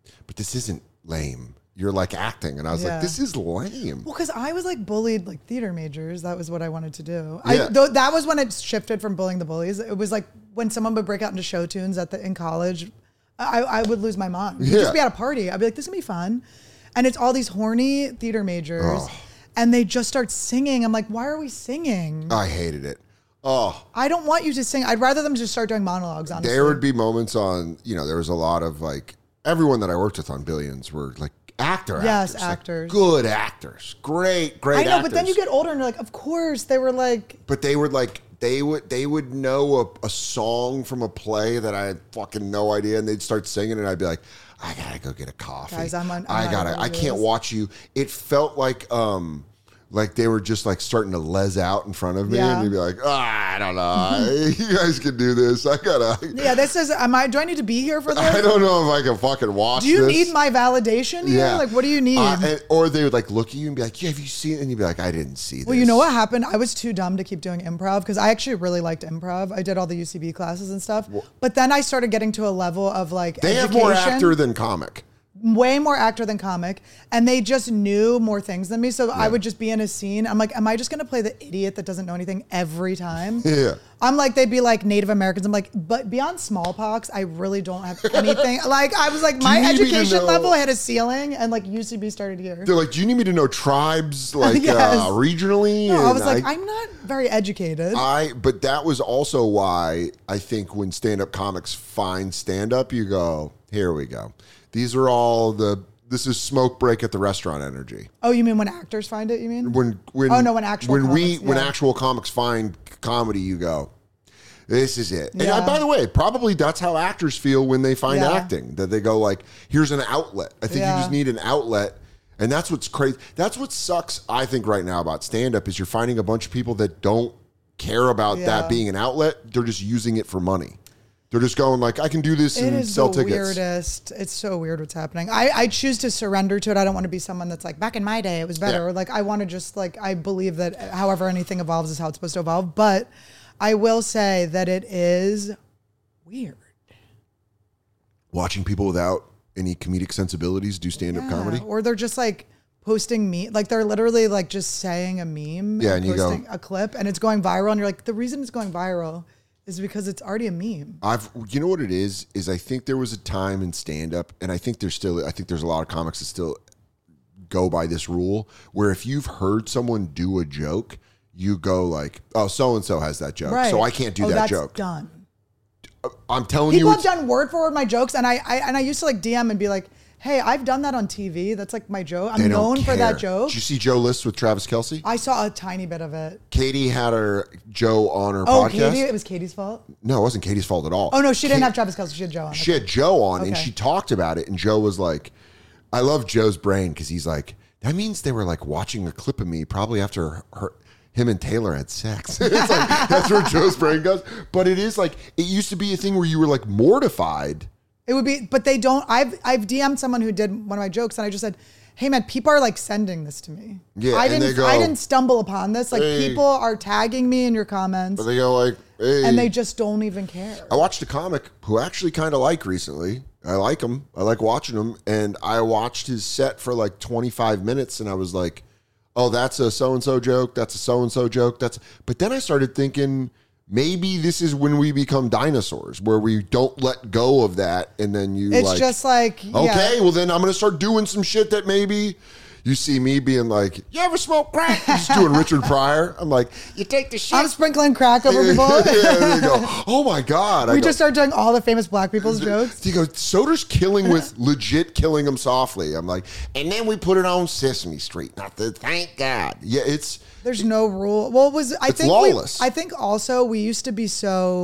lame. You're like acting. And I was like, this is lame. Well, because I was like bullied like theater majors. That was what I wanted to do. Yeah. That was when it shifted from bullying the bullies. It was like when someone would break out into show tunes in college, I would lose my mind. We'd just be at a party. I'd be like, this is going to be fun. And it's all these horny theater majors. And they just start singing. I'm like, why are we singing? I hated it. Oh, I don't want you to sing. I'd rather them just start doing monologues, honestly. There would be moments on, there was a lot of like, everyone that I worked with on Billions were like actors. Actors. Like good actors. Great I know, actors. but then you get older and you're like, of course, they were like. But they were like, they would know a song from a play that I had fucking no idea, and they'd start singing, and I'd be like, I gotta go get a coffee. Guys, I can't watch you. It felt like they were just like starting to les out in front of me, and you'd be like, I don't know, you guys can do this. Yeah, this is. Do I need to be here for this? I don't know if I can fucking watch. Do you this. need my validation here? Yeah. Like, what do you need? Or they would like look at you and be like, yeah, have you seen it? And you'd be like, I didn't see this. Well, you know what happened? I was too dumb to keep doing improv because I actually really liked improv. I did all the UCB classes and stuff. But then I started getting to a level of like they education. have more actor than comic. Way more actor than comic, and they just knew more things than me. So I would just be in a scene. I'm like, am I just going to play the idiot that doesn't know anything every time? Yeah. I'm like, they'd be like Native Americans. I'm like, but beyond smallpox, I really don't have anything. Like, I was like, my education level had a ceiling, and like UCB started here. They're like, do you need me to know tribes like regionally? No, I was like, I'm not very educated. But that was also why I think when stand-up comics find stand-up, you go, here we go. These are all this is smoke break at the restaurant energy. Oh, you mean when actors find it, you mean? When actual comics find comedy, you go, this is it. Yeah. And by the way, probably that's how actors feel when they find acting, that they go like, here's an outlet. I think you just need an outlet. And that's what's crazy. That's what sucks, I think, right now about stand-up is you're finding a bunch of people that don't care about that being an outlet. They're just using it for money. They're just going like, I can do this and sell tickets. It is the weirdest. It's so weird what's happening. I choose to surrender to it. I don't want to be someone that's like, back in my day, it was better. Yeah. Like, I want to just like, I believe that however anything evolves is how it's supposed to evolve. But I will say that it is weird. Watching people without any comedic sensibilities do stand-up comedy. Or they're just like posting like they're literally like just saying a meme. Yeah, and you go, a clip and it's going viral. And you're like, the reason it's going viral is because it's already a meme. You know what it is I think there was a time in stand-up, and I think there's a lot of comics that still go by this rule, where if you've heard someone do a joke, you go like, oh, so-and-so has that joke, so I can't do that joke. Done. I'm telling People you. People have done word for word my jokes, and I used to like DM and be like, hey, I've done that on TV. That's like my joke. I'm known for that joke. Did you see Joe List with Travis Kelce? I saw a tiny bit of it. Katie had Joe on her podcast. Katie? It was Katie's fault? No, it wasn't Katie's fault at all. Oh, no, she didn't have Travis Kelce. She had Joe on. She had Joe on, and she talked about it, and Joe was like, I love Joe's brain, because he's like, that means they were like watching a clip of me probably after him and Taylor had sex. It's like, that's where Joe's brain goes. But it is like, it used to be a thing where you were like mortified. It would be, but they don't. I've DM'd someone who did one of my jokes, and I just said, hey man, people are like sending this to me. Yeah, I didn't stumble upon this. Like, people are tagging me in your comments. But they go like, hey. And they just don't even care. I watched a comic who I actually kind of like recently. I like him. I like watching him. And I watched his set for like 25 minutes, and I was like, oh, that's a so-and-so joke. That's a so-and-so joke. But then I started thinking, maybe this is when we become dinosaurs, where we don't let go of that, and then it's just like, okay, well then I'm going to start doing some shit that maybe you see me being like, you ever smoke crack? Just doing Richard Pryor. I'm like, you take the shit. I'm sprinkling crack over people. There you go. Oh my God. We just start doing all the famous black people's jokes. You go, Soder's killing with legit killing them softly. I'm like, and then we put it on Sesame Street. Thank God. Yeah, there's no rule. Well, it's lawless. I think also everyone used to be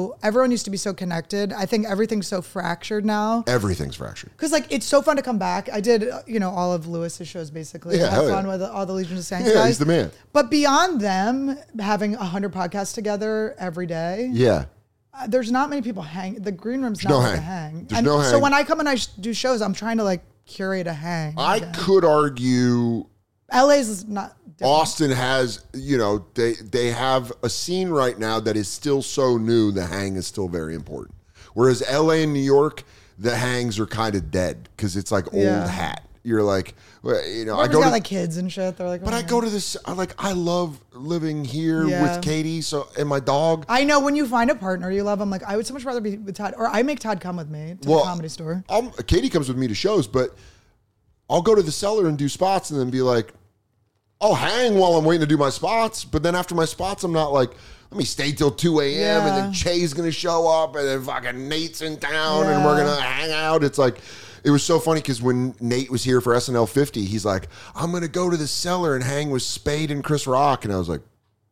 so connected. I think everything's so fractured now. Everything's fractured. Because like, it's so fun to come back. I did, all of Lewis's shows basically. Yeah, had fun with all the Legion of Skanks guys. Yeah, he's the man. But beyond them having 100 podcasts together every day. Yeah. There's not many people hang. The green room's not like a hang. There's no hang. So when I come and I do shows, I'm trying to like curate a hang. I could argue LA's not different. Austin has, they have a scene right now that is still so new. The hang is still very important. Whereas LA and New York, the hangs are kind of dead because it's like old hat. You're like, you know, I go to like kids and shit. They're like, but I go to this. I love living here with Katie. So and my dog. I know when you find a partner you love. I'm like, I would so much rather be with Todd, or I make Todd come with me to the Comedy Store. Katie comes with me to shows, but I'll go to the cellar and do spots, and then be like, I'll hang while I'm waiting to do my spots. But then after my spots, I'm not like, let me stay till 2 a.m. and then Che's gonna show up, and then fucking Nate's in town, and we're gonna hang out. It's like. It was so funny because when Nate was here for SNL 50, he's like, I'm going to go to the cellar and hang with Spade and Chris Rock. And I was like,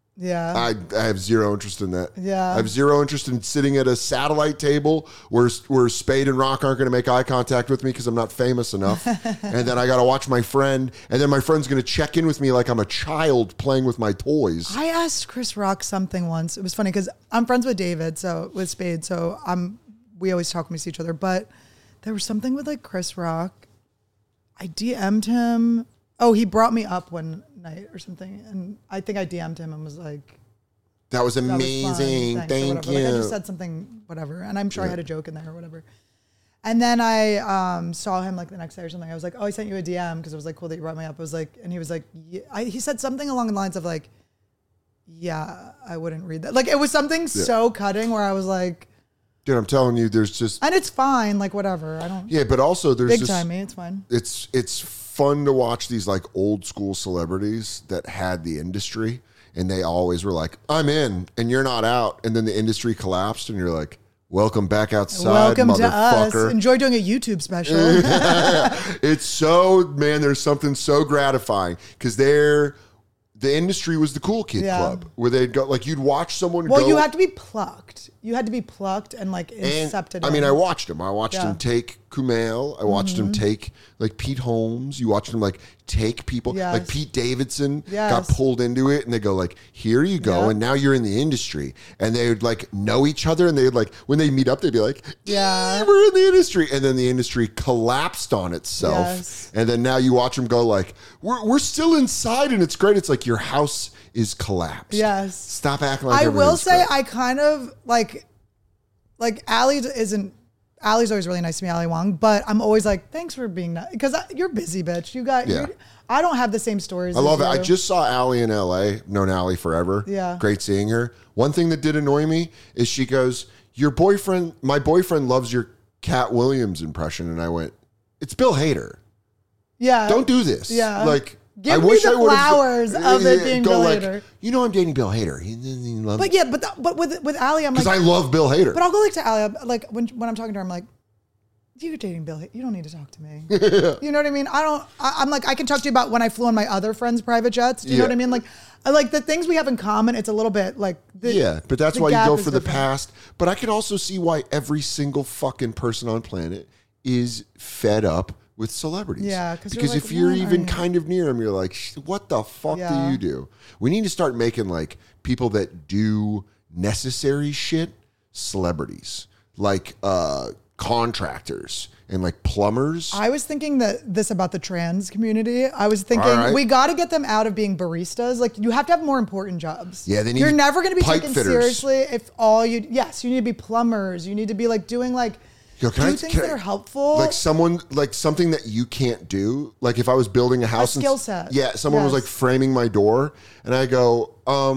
I have zero interest in that. I have zero interest in sitting at a satellite table where Spade and Rock aren't going to make eye contact with me because I'm not famous enough. And then I got to watch my friend. And then my friend's going to check in with me like I'm a child playing with my toys. I asked Chris Rock something once. It was funny because I'm friends with David, with Spade. So we always talk when we see each other. But there was something with like Chris Rock. I DM'd him. Oh, he brought me up one night or something. And I think I DM'd him and was like, that was amazing. Thank you. Like I just said something, whatever. And I'm sure I had a joke in there or whatever. And then I saw him like the next day or something. I was like, oh, I sent you a DM because it was like cool that you brought me up. I was like, and he was like, he said something along the lines of like, yeah, I wouldn't read that. Like it was something so cutting where I was like, dude, I'm telling you, there's just... And it's fine, like whatever. I don't... Yeah, but also there's big time me, it's fine. It's fun to watch these like old school celebrities that had the industry and they always were like, I'm in and you're not out. And then the industry collapsed and you're like, welcome back outside, welcome motherfucker. To us. Enjoy doing a YouTube special. It's so, man, there's something so gratifying because the industry was the cool kid club where they'd go, like, you'd watch someone go. Well, you had to be plucked. You had to be plucked and, like, accepted. I mean, I watched him. I watched him take Kumail. I watched him take, like, Pete Holmes. You watched him, like, take people. Like, Pete Davidson got pulled into it, and they go, like, here you go, and now you're in the industry. And they would, like, know each other, and they'd, like, when they meet up, they'd be like, we're in the industry. And then the industry collapsed on itself. Yes. And then now you watch them go, like, we're still inside, and it's great. It's like your house is collapsed. Yes. Stop acting like I will say great. I kind of like Allie's always really nice to me, Ali Wong, but I'm always like, thanks for being nice because you're busy, bitch. I don't have the same stories. I love it. I just saw Allie in LA, known Allie forever. Yeah. Great seeing her. One thing that did annoy me is she goes, my boyfriend loves your Cat Williams impression. And I went, it's Bill Hader. Yeah. Don't do this. Yeah. Like, give me the flowers of it being Bill Hader. You know I'm dating Bill Hader. He loves but with Allie, I'm like, because I love Bill Hader. But I'll go like to Allie, like when I'm talking to her, I'm like, you're dating Bill Hader. You don't need to talk to me. You know what I mean? I'm like, I can talk to you about when I flew on my other friends' private jets. Do you know what I mean? Like the things we have in common, it's a little bit like but that's why you go for the past. But I can also see why every single fucking person on planet is fed up with celebrities. Yeah, because if you're even kind of near them, you're like, what the fuck do you do? We need to start making like people that do necessary shit celebrities, like contractors and like plumbers. I was thinking this about the trans community. I was thinking we got to get them out of being baristas. Like you have to have more important jobs. Yeah, they need. You're never going to be taken fitters. Seriously if all you. Yes, you need to be plumbers. You need to be like doing like. Do things that are helpful. Like something that you can't do. Like if I was building a house. A skill set. Yeah, someone was like framing my door and I go,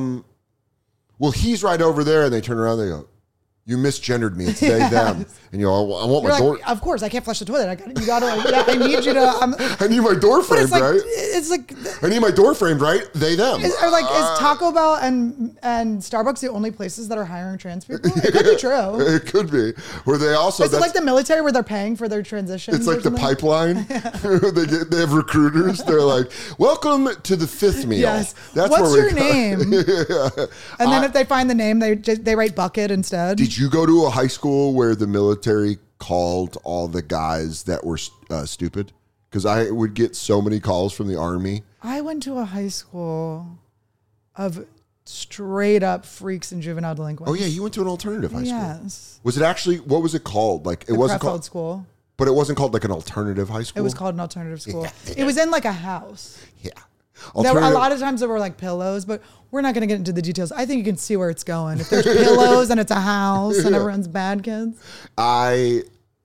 well, he's right over there. And they turn around and they go, you misgendered me. It's they, them. And you go, I want my door. Of course, I can't flush the toilet. I need you to. I need my door framed, like, right? It's like. I need my door framed, right? They, them. Is Taco Bell and Starbucks the only places that are hiring trans people? It could be true. It could be. Where they also. Is it like the military where they're paying for their transitions? It's like the pipeline. They have recruiters. They're like, welcome to the fifth meal. Yes. That's what's your name? And then if they find the name, they write bucket instead. Did you go to a high school where the military called all the guys that were stupid? Because I would get so many calls from the Army. I went to a high school of straight up freaks and juvenile delinquents. Oh yeah, you went to an alternative high school. Yes. Was it actually? What was it called? Like it wasn't called school. But it wasn't called like an alternative high school. It was called an alternative school. It was in like a house. Yeah. There were a lot of times there were like pillows, but we're not going to get into the details. I think you can see where it's going. If there's pillows and it's a house and everyone's bad kids.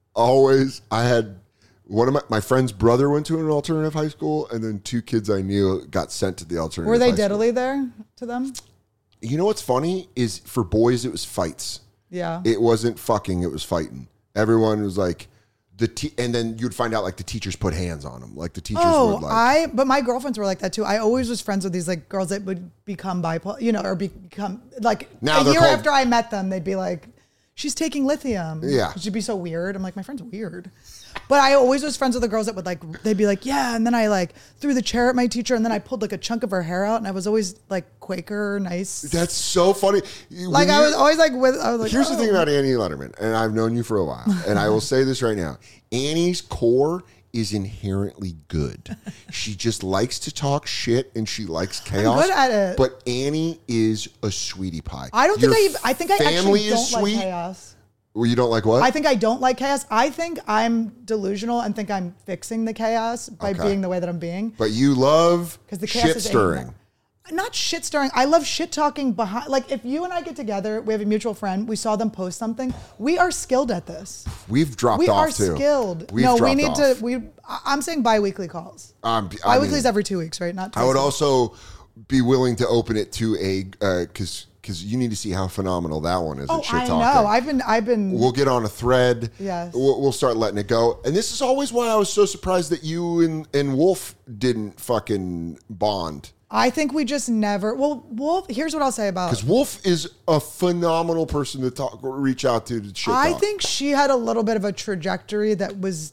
I had one of my friend's brother went to an alternative high school, and then 2 kids I knew got sent to the alternative. Were they high school. diddly there to them? You know what's funny is for boys it was fights. Yeah. It wasn't fucking, it was fighting. Everyone was like and then you'd find out like the teachers put hands on them. Like the teachers would like. But my girlfriends were like that too. I always was friends with these like girls that would become bipolar, you know, or become like now a year after I met them, they'd be like, she's taking lithium. Yeah. She'd be so weird. I'm like, my friend's weird. But I always was friends with the girls that would like, they'd be like, yeah. And then I like threw the chair at my teacher and then I pulled like a chunk of her hair out and I was always like Quaker, nice. That's so funny. Like I was always like here's the thing about Annie Letterman, and I've known you for a while, and I will say this right now. Annie's core is inherently good. She just likes to talk shit and she likes chaos. I'm good at it. But Annie is a sweetie pie. I don't think I think I actually don't like chaos. Well, you don't like what? I think I don't like chaos. I think I'm delusional and think I'm fixing the chaos by being the way that I'm being. But you love the shit stirring. Not shit stirring. I love shit talking behind. Like if you and I get together, we have a mutual friend. We saw them post something. We are skilled at this. We've dropped off too. We are skilled. We need to. I'm saying bi-weekly calls. Bi-weekly is every 2 weeks, right? Not. I would also be willing to open it to a because you need to see how phenomenal that one is. At shit talking. I know. I've been. We'll get on a thread. Yes. We'll start letting it go. And this is always why I was so surprised that you and Wolf didn't fucking bond. I think we just never. Well, Wolf. Here's what I'll say about. Because Wolf is a phenomenal person to reach out to shit talk. I think she had a little bit of a trajectory that was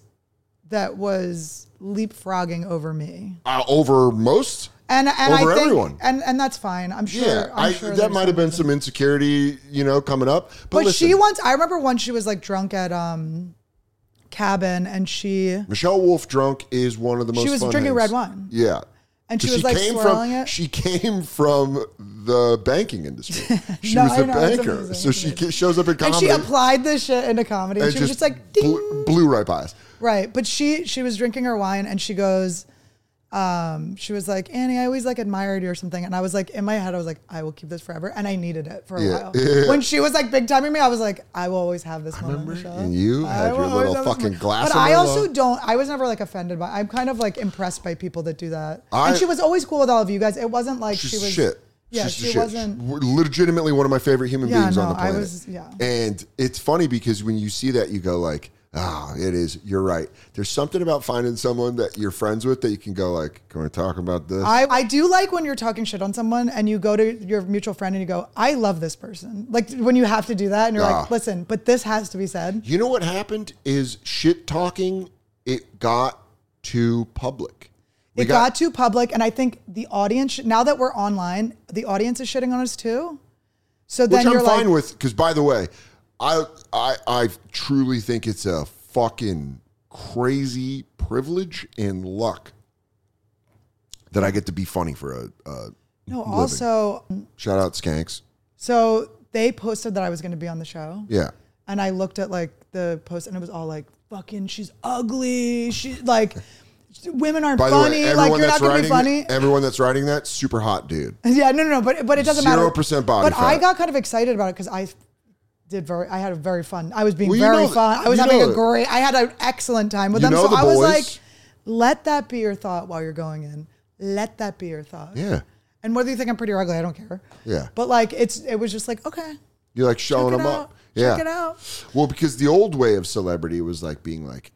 leapfrogging over me. Over most. And over I think, everyone. And that's fine. I'm sure. Yeah, I'm sure that might have been some insecurity, coming up. But listen, I remember once she was like drunk at Cabin, and Michelle Wolf drunk is one of the most. She was fun drinking things. red wine. Yeah. And she was like swirling it. She came from the banking industry. She was a banker. So she shows up in comedy. And she applied this shit into comedy. And she was just like, ding. Blew right by us. Right. But she was drinking her wine and she goes, she was like, Annie, I always like admired you or something. And I was like, in my head, I was like, I will keep this forever. And I needed it for a while. Yeah. When she was like big timing me, I was like, I will always have this moment. Michelle. And you had your little fucking glass. But I also don't. I was never like offended by. I'm kind of like impressed by people that do that. And she was always cool with all of you guys. It wasn't like she was shit. Yeah, she wasn't. Legitimately one of my favorite human beings on the planet. I was. Yeah. And it's funny because when you see that, you go like, it is. You're right. There's something about finding someone that you're friends with that you can go like, can we talk about this? I do like when you're talking shit on someone and you go to your mutual friend and you go, I love this person. Like when you have to do that and you're like, listen, but this has to be said. You know what happened is shit talking, it got too public. It got too public. And I think the audience, now that we're online, the audience is shitting on us too. So then Which I'm fine with, because by the way, I truly think it's a fucking crazy privilege and luck that I get to be funny for a living. Also shout out Skanks. So they posted that I was going to be on the show. Yeah. And I looked at like the post and it was all like, fucking, she's ugly. She like, women aren't funny. Way, like you're not going to be funny. Everyone that's writing that, super hot dude. Yeah, no. But it doesn't matter. 0% body fat. But I got kind of excited about it because I had a very fun. I was being very fun. I was having I had an excellent time with them. So I was like, let that be your thought while you're going in. Let that be your thought. Yeah. And whether you think I'm pretty or ugly, I don't care. Yeah. But like, it was just like, okay. You're like showing them up. Yeah. Check it out. Well, because the old way of celebrity was like being like,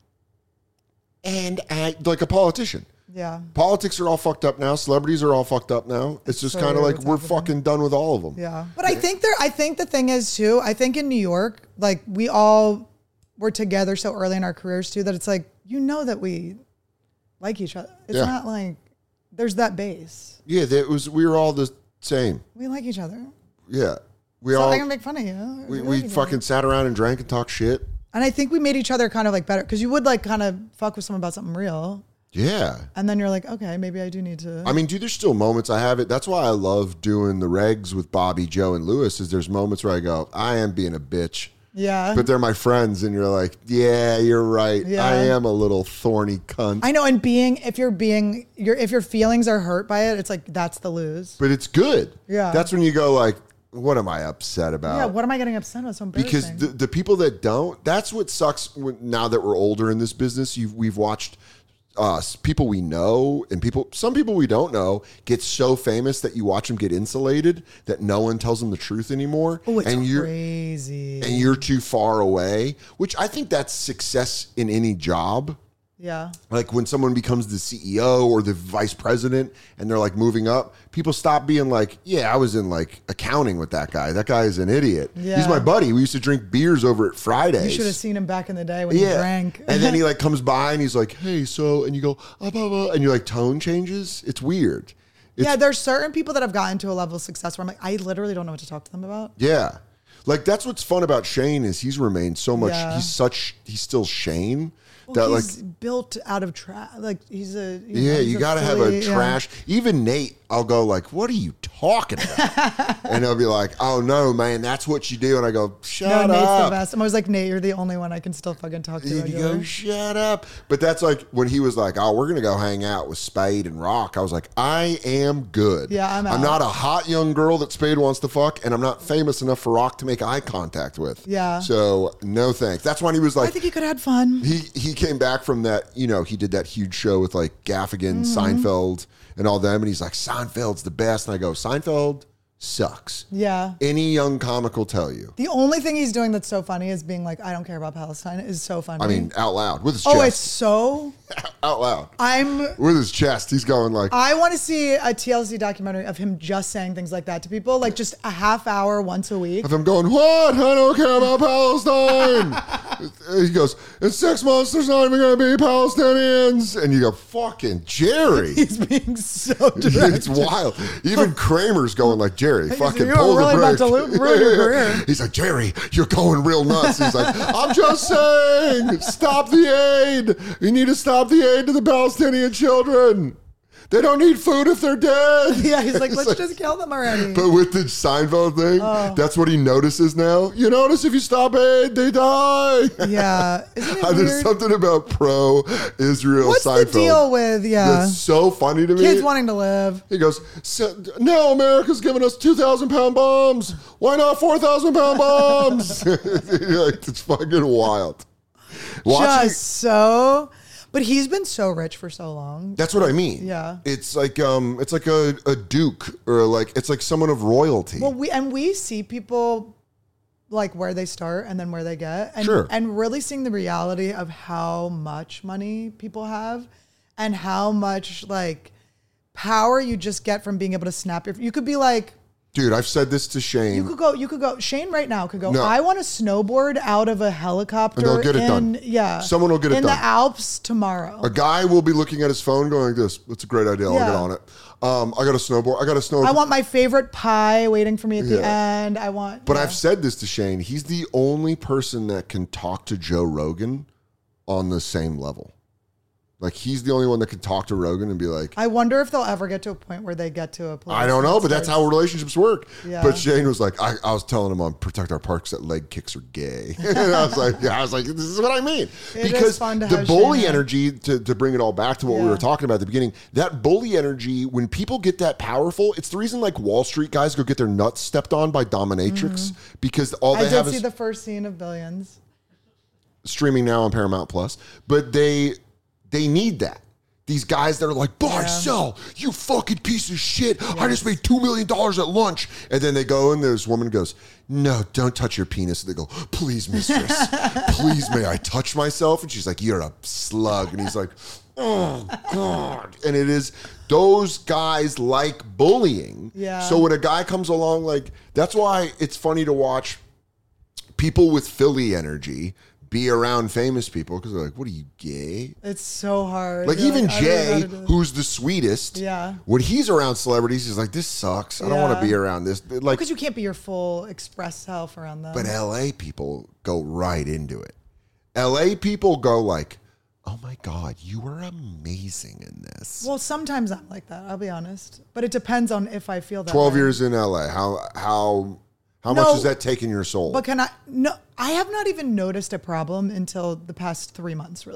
like a politician. Yeah. Politics are all fucked up now. Celebrities are all fucked up now. It's just kind of like we're fucking done with all of them. Yeah. But I think the thing is too, I think in New York, like we all were together so early in our careers too, that it's like, that we like each other. It's not like there's that base. Yeah. We were all the same. We like each other. Yeah. I can make fun of you. We fucking sat around and drank and talked shit. And I think we made each other kind of like better because you would like kind of fuck with someone about something real. Yeah. And then you're like, okay, maybe I do need to. I mean, dude, there's still moments I have it. That's why I love doing the regs with Bobby, Joe, and Lewis is there's moments where I go, I am being a bitch. Yeah. But they're my friends and you're like, yeah, you're right. Yeah. I am a little thorny cunt. I know. And if your feelings are hurt by it, it's like, that's the lose. But it's good. Yeah. That's when you go like, what am I upset about? Yeah, what am I getting upset about? So embarrassing. Because the people that don't, that's what sucks now that we're older in this business. We've watched people we know and some people we don't know get so famous that you watch them get insulated that no one tells them the truth anymore. Oh, it's and crazy. And you're too far away, which I think that's success in any job. Yeah. Like when someone becomes the CEO or the vice president and they're like moving up, people stop being like, yeah, I was in like accounting with that guy. That guy is an idiot. Yeah. He's my buddy. We used to drink beers over at Fridays. You should have seen him back in the day when he drank. And then he like comes by and he's like, hey, so, and you go, blah, blah, blah, and your like tone changes. It's weird. There's certain people that have gotten to a level of success where I'm like, I literally don't know what to talk to them about. Yeah. Like that's what's fun about Shane is he's remained so much. He's still Shane. Well, he's built out of trash. Like he's you got to have a trash. Even Nate, I'll go like, "What are you talking about?" And he'll be like, "Oh no, man, that's what you do." And I go, "Shut up." Nate's the best. I'm always like, Nate, you're the only one I can still fucking talk to. You go, "Shut up." But that's like when he was like, "Oh, we're gonna go hang out with Spade and Rock." I was like, "I am good. Yeah, I'm out. I'm not a hot young girl that Spade wants to fuck, and I'm not famous enough for Rock to make eye contact with." Yeah. So no thanks. That's when he was like, I think he could have had fun. He came back from that, he did that huge show with like Gaffigan, Seinfeld, and all them, and he's like, Seinfeld's the best. And I go, Seinfeld sucks. Yeah. Any young comic will tell you. The only thing he's doing that's so funny is being like, I don't care about Palestine. Is so funny. I mean, out loud with his chest. Oh, it's so out loud. I'm with his chest. He's going like, I want to see a TLC documentary of him just saying things like that to people, like just a half hour once a week. Of him going, what? I don't care about Palestine. He goes, in 6 months, there's not even going to be Palestinians. And you go, fucking Jerry. He's being so direct. It's wild. Even Kramer's going like, Jerry, fucking pull really the brake. About to ruin your career. He's like, Jerry, you're going real nuts. He's like, I'm just saying, stop the aid. You need to stop the aid to the Palestinian children. They don't need food if they're dead. Yeah, he's like, let's just kill them already. But with the Seinfeld thing, that's what he notices now. You notice if you stop aid, they die. Yeah. Isn't it weird? There's something about pro-Israel What's Seinfeld. What's the deal with, That's so funny to me. Kids wanting to live. He goes, no, America's giving us 2,000-pound bombs. Why not 4,000-pound bombs? Like, it's fucking wild. But he's been so rich for so long. That's what I mean. Yeah. It's like a duke or like it's like someone of royalty. Well, we see people like where they start and then where they get. And, sure. And really seeing the reality of how much money people have and how much like power you just get from being able to snap you could be like, dude, I've said this to Shane. You could go. Shane right now could go, no. I want to snowboard out of a helicopter. And they'll get it done. Yeah. Someone will get it done. In the Alps tomorrow. A guy will be looking at his phone going like this. That's a great idea. I'll get on it. I got a snowboard. I want my favorite pie waiting for me at the end. But I've said this to Shane. He's the only person that can talk to Joe Rogan on the same level. Like, he's the only one that can talk to Rogan and be like... I wonder if they'll ever get to a point where they get to a place... I don't know, but that's how relationships work. Yeah. But Shane was like, I was telling him on Protect Our Parks that leg kicks are gay. And I was like, this is what I mean. Because the bully energy, to bring it all back to what we were talking about at the beginning, that bully energy, when people get that powerful, it's the reason like Wall Street guys go get their nuts stepped on by dominatrix, because all they have is... I did see the first scene of Billions. Streaming now on Paramount Plus. But they need that. These guys that are like, buy, sell, you fucking piece of shit. Yes. I just made $2 million at lunch. And then they go and this woman goes, no, don't touch your penis. And they go, please, mistress, please, may I touch myself? And she's like, you're a slug. And he's like, oh, God. And it is, those guys like bullying. Yeah. So when a guy comes along, like, that's why it's funny to watch people with Philly energy be around famous people, because they're like, what are you, gay? It's so hard. Like, even Jay, who's the sweetest, when he's around celebrities, he's like, this sucks. I don't want to be around this. Like, because you can't be your full express self around them. But LA people go right into it. LA people go like, oh my God, you are amazing in this. Well, sometimes I'm like that, I'll be honest. But it depends on if I feel that 12 years in LA, how much is that taking your soul? But I have not even noticed a problem until the past 3 months, really.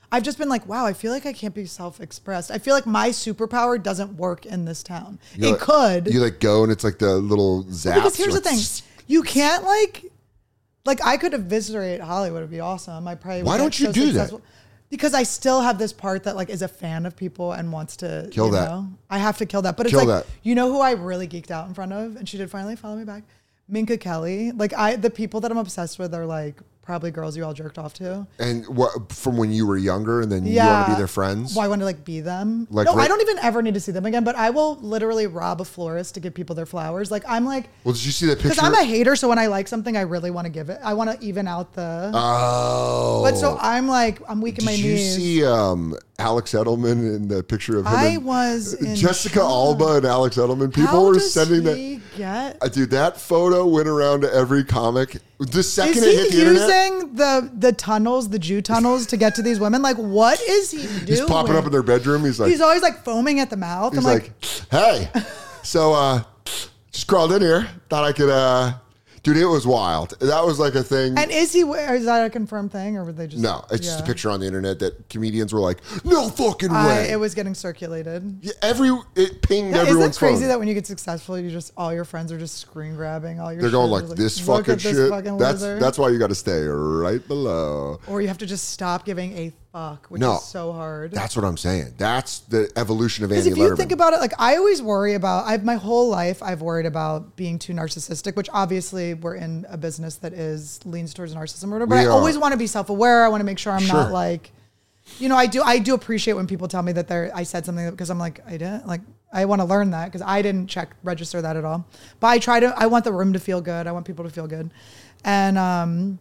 I've just been like, wow, I feel like I can't be self-expressed. I feel like my superpower doesn't work in this town. It could. You like go and it's like the little zaps. Well, because here's the thing. You can't like I could eviscerate Hollywood. It'd be awesome. I probably Why don't you do that? Because I still have this part that like is a fan of people and wants to kill that. Know, I have to kill that. But it's like, you know who I really geeked out in front of? And she did finally follow me back. Minka Kelly. Like the people that I'm obsessed with are like probably girls you all jerked off to. And what from when you were younger and then you want to be their friends? Well, I want to like be them. Like, no, I don't even ever need to see them again, but I will literally rob a florist to give people their flowers. Like I'm like, well, did you see that picture? Because I'm a hater, so when I like something, I really want to give it. I want to even out the. Oh. But so I'm like, I'm weak in my knees. Did you see Alex Edelman in the picture of him? I was in Jessica Alba and Alex Edelman. People were sending that. Dude, that photo went around to every comic. The second it hit the internet. Is he using the tunnels, the Jew tunnels, to get to these women? Like, what is he doing? He's popping up in their bedroom. He's always like foaming at the mouth. He's like, hey, so just crawled in here. Thought I could. Dude, it was wild. That was like a thing. And is that a confirmed thing, or were they just? No, it's just a picture on the internet that comedians were like, no fucking way. It was getting circulated. Yeah, it pinged everyone's phone. Isn't it crazy that when you get successful, you just all your friends are just screen grabbing all your. They're going like this fucking shit. Fucking that's why you got to stay right below. Or you have to just stop giving a fuck, which is so hard. That's what I'm saying. That's the evolution of Annie Letterman. Because if you think about it, like I always worry about. My whole life I've worried about being too narcissistic, which obviously we're in a business that leans towards narcissism or whatever. But I always want to be self-aware. I want to make sure I'm not like, I do appreciate when people tell me that I said something because I'm like, I didn't like. I want to learn that because I didn't register that at all. But I want the room to feel good. I want people to feel good, and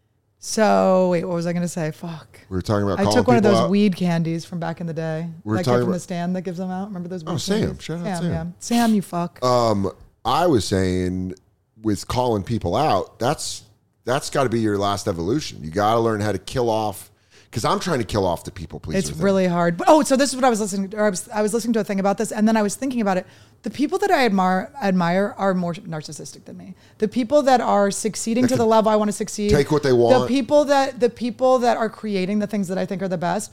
So wait, what was I going to say? Fuck. We were talking about. I took one of those weed candies from back in the day. That kid from the stand that gives them out. Remember those? Weed Sam. Candies? Shout out Sam. Yeah. Sam, you fuck. I was saying with calling people out, that's got to be your last evolution. You got to learn how to kill off. Because I'm trying to kill off the people pleaser. It's really hard. But, so this is what I was listening to. I was listening to a thing about this, and then I was thinking about it. The people that I admire are more narcissistic than me. The people that are succeeding to the level I want to succeed. Take what they want. The people that are creating the things that I think are the best.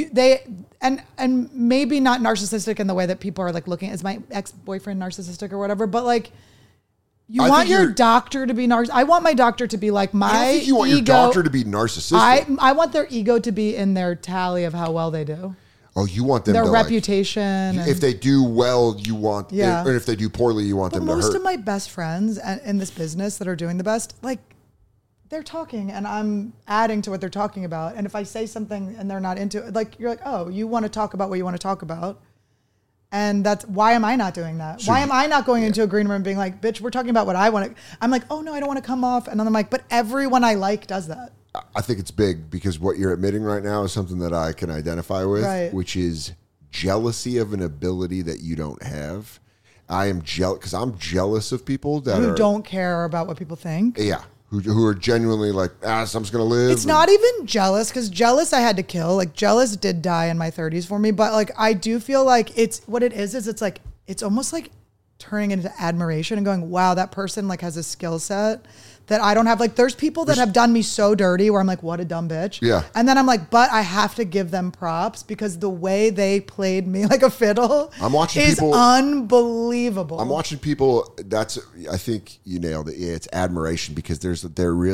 And maybe not narcissistic in the way that people are like looking. Is my ex-boyfriend narcissistic or whatever? But like. You want your doctor to be narcissistic. I want my doctor to be like my ego. I don't think you want your doctor to be narcissistic. I want their ego to be in their tally of how well they do. Oh, you want them their to reputation. If they do well, you want. Yeah. Or if they do poorly, you want them to hurt. Most of my best friends in this business that are doing the best, like they're talking and I'm adding to what they're talking about. And if I say something and they're not into it, like you're like, oh, you want to talk about what you want to talk about. And that's why am I not doing that? Why am I not going into a green room and being like, bitch, we're talking about what I want to. I'm like, oh no, I don't want to come off. And then I'm like, but everyone I like does that. I think it's big because what you're admitting right now is something that I can identify with, which is jealousy of an ability that you don't have. I am jealous because I'm jealous of people who don't care about what people think. Yeah. Who are genuinely like, I'm just going to live. It's not even jealous because jealous I had to kill. Like jealous did die in my 30s for me. But like, I do feel like it's what it is it's like, it's almost like turning into admiration and going, wow, that person like has a skill set that I don't have. Like there's people that have done me so dirty where I'm like, what a dumb bitch. Yeah. And then I'm like, but I have to give them props because the way they played me like a fiddle is unbelievable. I'm watching people. I think you nailed it. Yeah, it's admiration because there's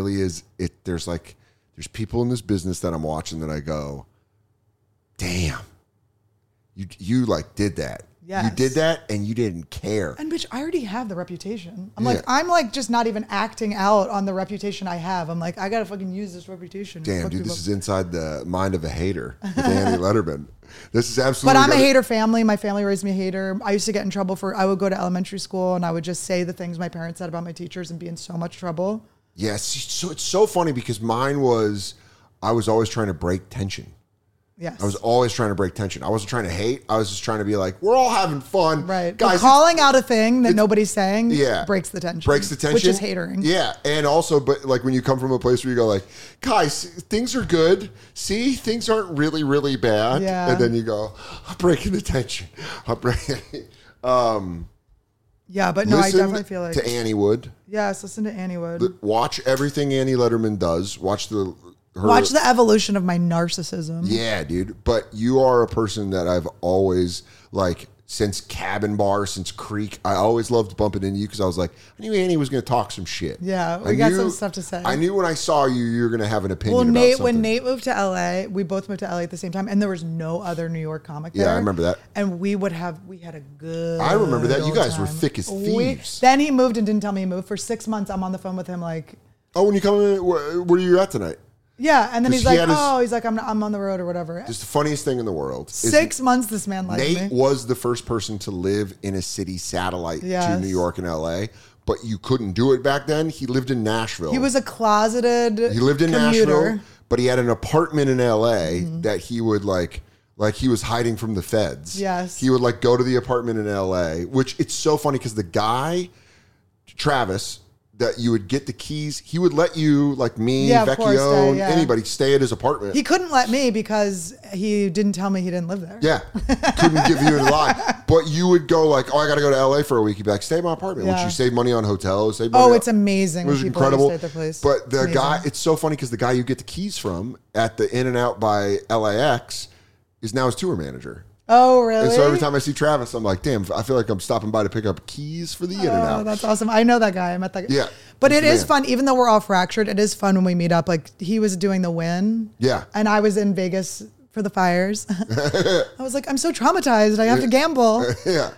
people in this business that I'm watching that I go, damn, you like did that. Yes. You did that and you didn't care. And bitch, I already have the reputation. I'm like just not even acting out on the reputation I have. I'm like, I gotta fucking use this reputation. Damn, dude, this is inside the mind of a hater with Annie Letterman. This is absolutely. But I'm a hater family. My family raised me a hater. I used to get in trouble I would go to elementary school and I would just say the things my parents said about my teachers and be in so much trouble. Yes, so it's so funny because I was always trying to break tension. Yes. I was always trying to break tension. I wasn't trying to hate. I was just trying to be like, we're all having fun. Right. Guys, calling out a thing that nobody's saying breaks the tension. Breaks the tension. Which is hatering. Yeah. And also, but like when you come from a place where you go like, guys, things are good. See, things aren't really, really bad. Yeah. And then you go, I'm breaking the tension. Yeah, but no, I definitely feel like. To Annie Wood. Yes, listen to Annie Wood. Watch everything Annie Letterman does. Watch Watch the evolution of my narcissism. Yeah, dude. But you are a person that I've always, like, since Cabin Bar, since Creek, I always loved bumping into you because I was like, I knew Annie was going to talk some shit. Yeah, we got some stuff to say. I knew when I saw you were going to have an opinion about something. When Nate moved to LA, we both moved to LA at the same time, and there was no other New York comic there. Yeah, I remember that. And we had a good I remember that. You guys time. were thick as thieves. Then he moved and didn't tell me he moved. For 6 months, I'm on the phone with him like... Oh, when you come in, where are you at tonight? Yeah, and then he's like, I'm on the road or whatever. Just the funniest thing in the world. 6 months this man liked me. Nate was the first person to live in a city satellite to New York and LA, but you couldn't do it back then. He lived in Nashville. He was a closeted He lived in commuter. Nashville, but he had an apartment in LA that he would like he was hiding from the feds. Yes. He would like go to the apartment in LA, which it's so funny because the guy, Travis, that you would get the keys. He would let you, like me, Vecchione, anybody, stay at his apartment. He couldn't let me because he didn't tell me he didn't live there. Yeah. Couldn't give you a lie. But you would go like, I got to go to LA for a week. You'd be like, stay at my apartment. Which you save money on hotels. It's amazing. It was incredible. Stay at their place. But the guy, it's so funny because the guy you get the keys from at the In-N-Out by LAX is now his tour manager. Oh, really? And so every time I see Travis, I'm like, damn, I feel like I'm stopping by to pick up keys for the In-N-Out. Oh, that's awesome. I know that guy. I met that guy. Yeah. But it is fun, even though we're all fractured, it is fun when we meet up. Like, he was doing the Win. Yeah. And I was in Vegas for the Fires. I was like, I'm so traumatized. I have to gamble. Yeah.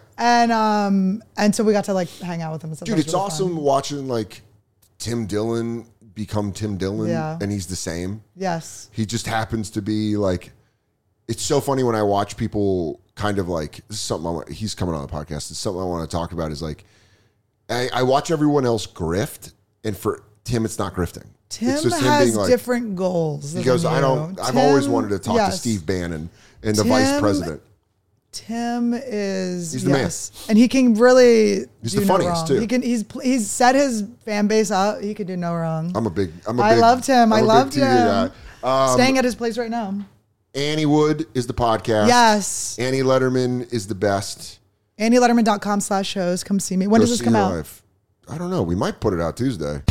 And so we got to, like, hang out with him and stuff. Dude, it's really awesome watching, like, Tim Dillon become Tim Dillon. Yeah. And he's the same. Yes. He just happens to be, like... It's so funny when I watch people kind of like, this is something he's coming on the podcast. It's something I want to talk about is like, I watch everyone else grift, and for Tim, it's not grifting. Tim it's just has him being different goals. He goes, I've always wanted to talk to Steve Bannon and the vice president. Tim is, he's the man. And he can really he's do the no funniest wrong. too. He's set his fan base up. He could do no wrong. I loved him. I loved him. Guy. Staying at his place right now. Annie Wood is the podcast. Yes. Annie Letterman is the best. AnnieLetterman.com/shows. Come see me. When does this come out? Live. I don't know. We might put it out Tuesday.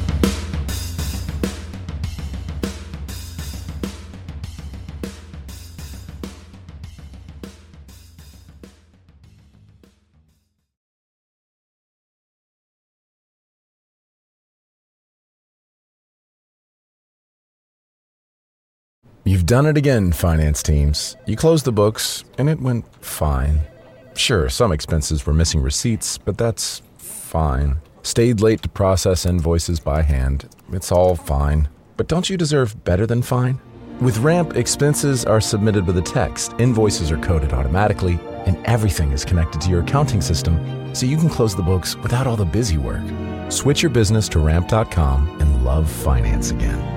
You've done it again, finance teams. You closed the books, and it went fine. Sure, some expenses were missing receipts, but that's fine. Stayed late to process invoices by hand. It's all fine. But don't you deserve better than fine? With Ramp, expenses are submitted with a text, invoices are coded automatically, and everything is connected to your accounting system, so you can close the books without all the busy work. Switch your business to Ramp.com and love finance again.